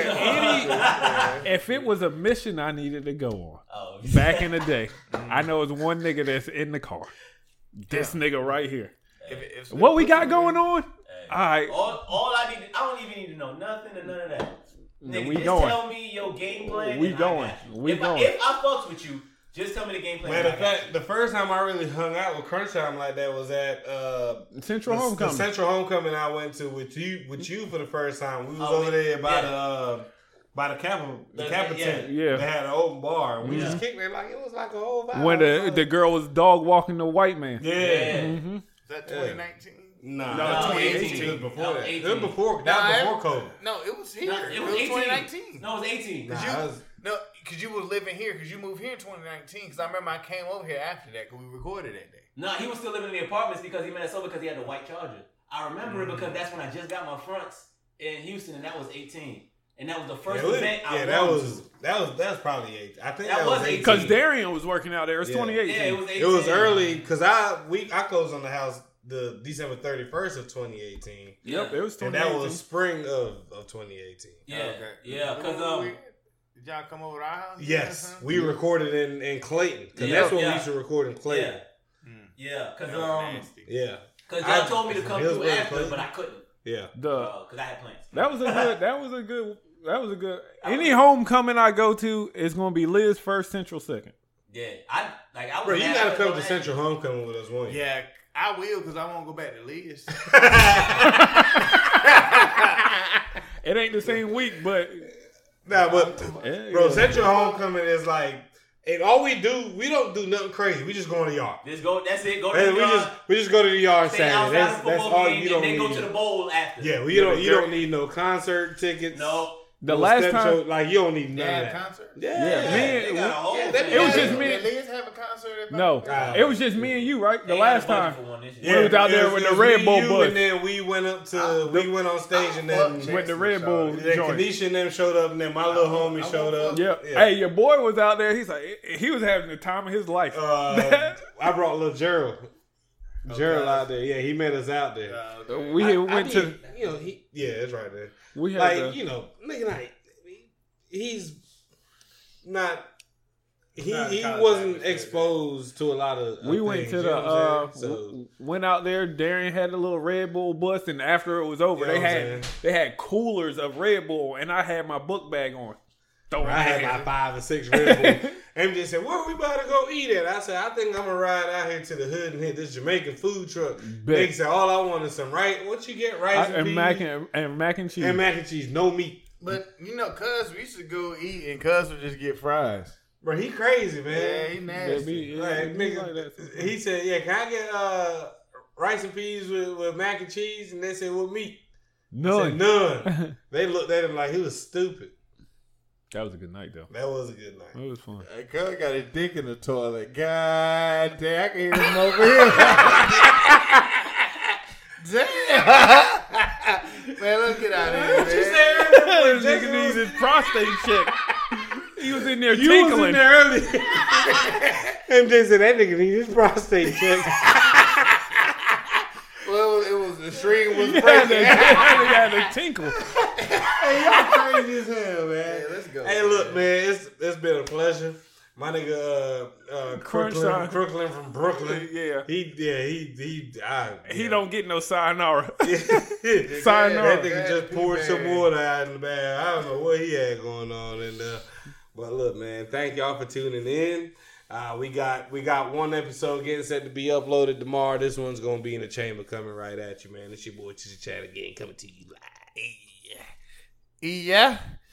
yeah, Any, if it was a mission I needed to go on Oh, back in the day, I know it's one nigga that's in the car. This nigga right here. If, if, What we got going on? Hey. All right. All, all I need, to, I don't even need to know nothing or none of that. Nigga, we just going. tell me your game plan. We and I going. got you. We if going. I, if I fucks with you, just tell me the game plan. Matter and of I got fact, the first time I really hung out with Crunch Time like that was at uh, Central the, Homecoming. the Central Homecoming I went to with you with you for the first time. We was Oh, over we- there by yeah. the uh, by the Kappa the The- Kappa yeah. tent. Yeah. They had an open bar and we Yeah. just kicked it like it was like a whole vibe. when the the girl was dog walking the white man. yeah. Yeah. hmm Is that twenty nineteen? Nah, No, that was twenty eighteen. eighteen. It was before That that. was It was eighteen. before that Nah, was before COVID. No, it was here. No, it, it was, was eighteen. twenty nineteen. No, it was eighteen. Nah, you- that was- No, because you was living here, because you moved here in twenty nineteen. Because I remember I came over here after that, because we recorded that day. No, he was still living in the apartments because he met us over because he had the white Charger. I remember it because that's when I just got my fronts in Houston, and that was eighteen. And that was the first yeah, we- event I yeah, that won was to. that was that was probably eight. I think That that, was was eighteen. eighteen. Because Darian was working out there. It's Yeah. twenty eighteen. Yeah, it was eighteen. It was early because I we I closed on the house the December thirty-first of twenty eighteen, Yep, it was and twenty that eighteen. was spring of, of twenty eighteen. Yeah, Okay. yeah, because When- um, when we- did y'all come over to our house? Yes, we recorded in, in Clayton because Yeah, that's when yeah. we used to record in Clayton. yeah, yeah, because That was um, nasty. Yeah, because I- y'all told me to come it was through really after, close. but I couldn't yeah. the because I had plans. that was a good. That was a good. That was a good. Any homecoming I go to is going to be Liz first, Central second. Yeah, I like I was. Bro, you mad gotta at come her to last Central year. Homecoming with us, won't you? Yeah, I will, because I won't go back to Liz. It ain't the same week, but Nah, but yeah, bro, yeah. Central Homecoming is like, and all we do, we don't do nothing crazy. We just go in the yard. Just go. That's it. Go to Hey, the we yard. just we just go to the yard Stay Saturday. outside That's the that's football all game, you don't and then need. go to the bowl after. Yeah, we don't. You don't need no concert tickets. No. the no last step time. show, like you don't need They none had of a that. concert? Yeah, Yeah, me They and- got a whole yeah, thing. they- It was Yeah. just me. Did Liz have a concert? at No, Ah. it was just me and you, right? The They last got a budget time. for one this We year. was out there it was- with it the was Red me, Bull you, bus. and then we went up to I- we went on stage and fuck then Jackson, With the Red Bull sorry. then joint. Kanisha and them showed up and then my little homie I showed won't up. Yeah. Hey, your boy was out there. He's like, he was having the time of his life. Uh, I brought little Gerald. Gerald Okay. out there. Yeah, he met us out there. Uh, okay. we I- had I went to. did- you know, he yeah, it's right there. We had Like, the- you know, nigga like he's not he Not he college wasn't atmosphere, exposed to a lot of, of we went things, to you the know what uh I'm saying? So, w- went out there. Darian had a little Red Bull bus, and after it was over, You know they what I'm had saying? they had coolers of Red Bull, and I had my book bag on. Throwing I had it. my five or six Red Bull. M J said, "Where we about to go eat at?" I said, "I think I'm gonna ride out here to the hood and hit this Jamaican food truck." Bet. Nigga said, "All I want is some right. What you get? Rice I- and, and peas mac and, and mac and cheese. and mac and cheese, no meat." But, you know, cuz we used to go eat, and cuz would just get fries. Bro, he crazy, man. Yeah, he Yeah, nasty. me- yeah, Like, me nigga, like that. he said, "Yeah, can I get uh, rice and peas with, with mac and cheese?" And they said, "What meat?" I said, None. none. They looked at him like he was stupid. That was a good night though. That was a good night. It was fun. Hey, cuz got his dick in the toilet. God damn, I can't hear him over here. Damn. Man, let's get out of here, What you man. said? telling the nigga needs his prostate check. He was in there You tinkling. was in there early. M J said that nigga need his prostate checked. Well, it was the string was He had breaking. to, he had to tinkle. Hey, y'all crazy as hell, man. Yeah, let's go. Hey, look, man, it's it's been a pleasure. My nigga, uh, uh, Crooklyn, Crunchline. Crooklyn from Brooklyn. Yeah. He, yeah, he, he, I, He yeah. don't get no sayonara. Sayonara. Sayonara. That nigga just poured some water out in the bag. I don't know what he had going on in there. But look, man, thank y'all for tuning in. Uh, we got we got one episode getting set to be uploaded tomorrow. This one's gonna be in the chamber coming right at you, man. It's your boy Chitty Chat again, coming to you live. Yeah.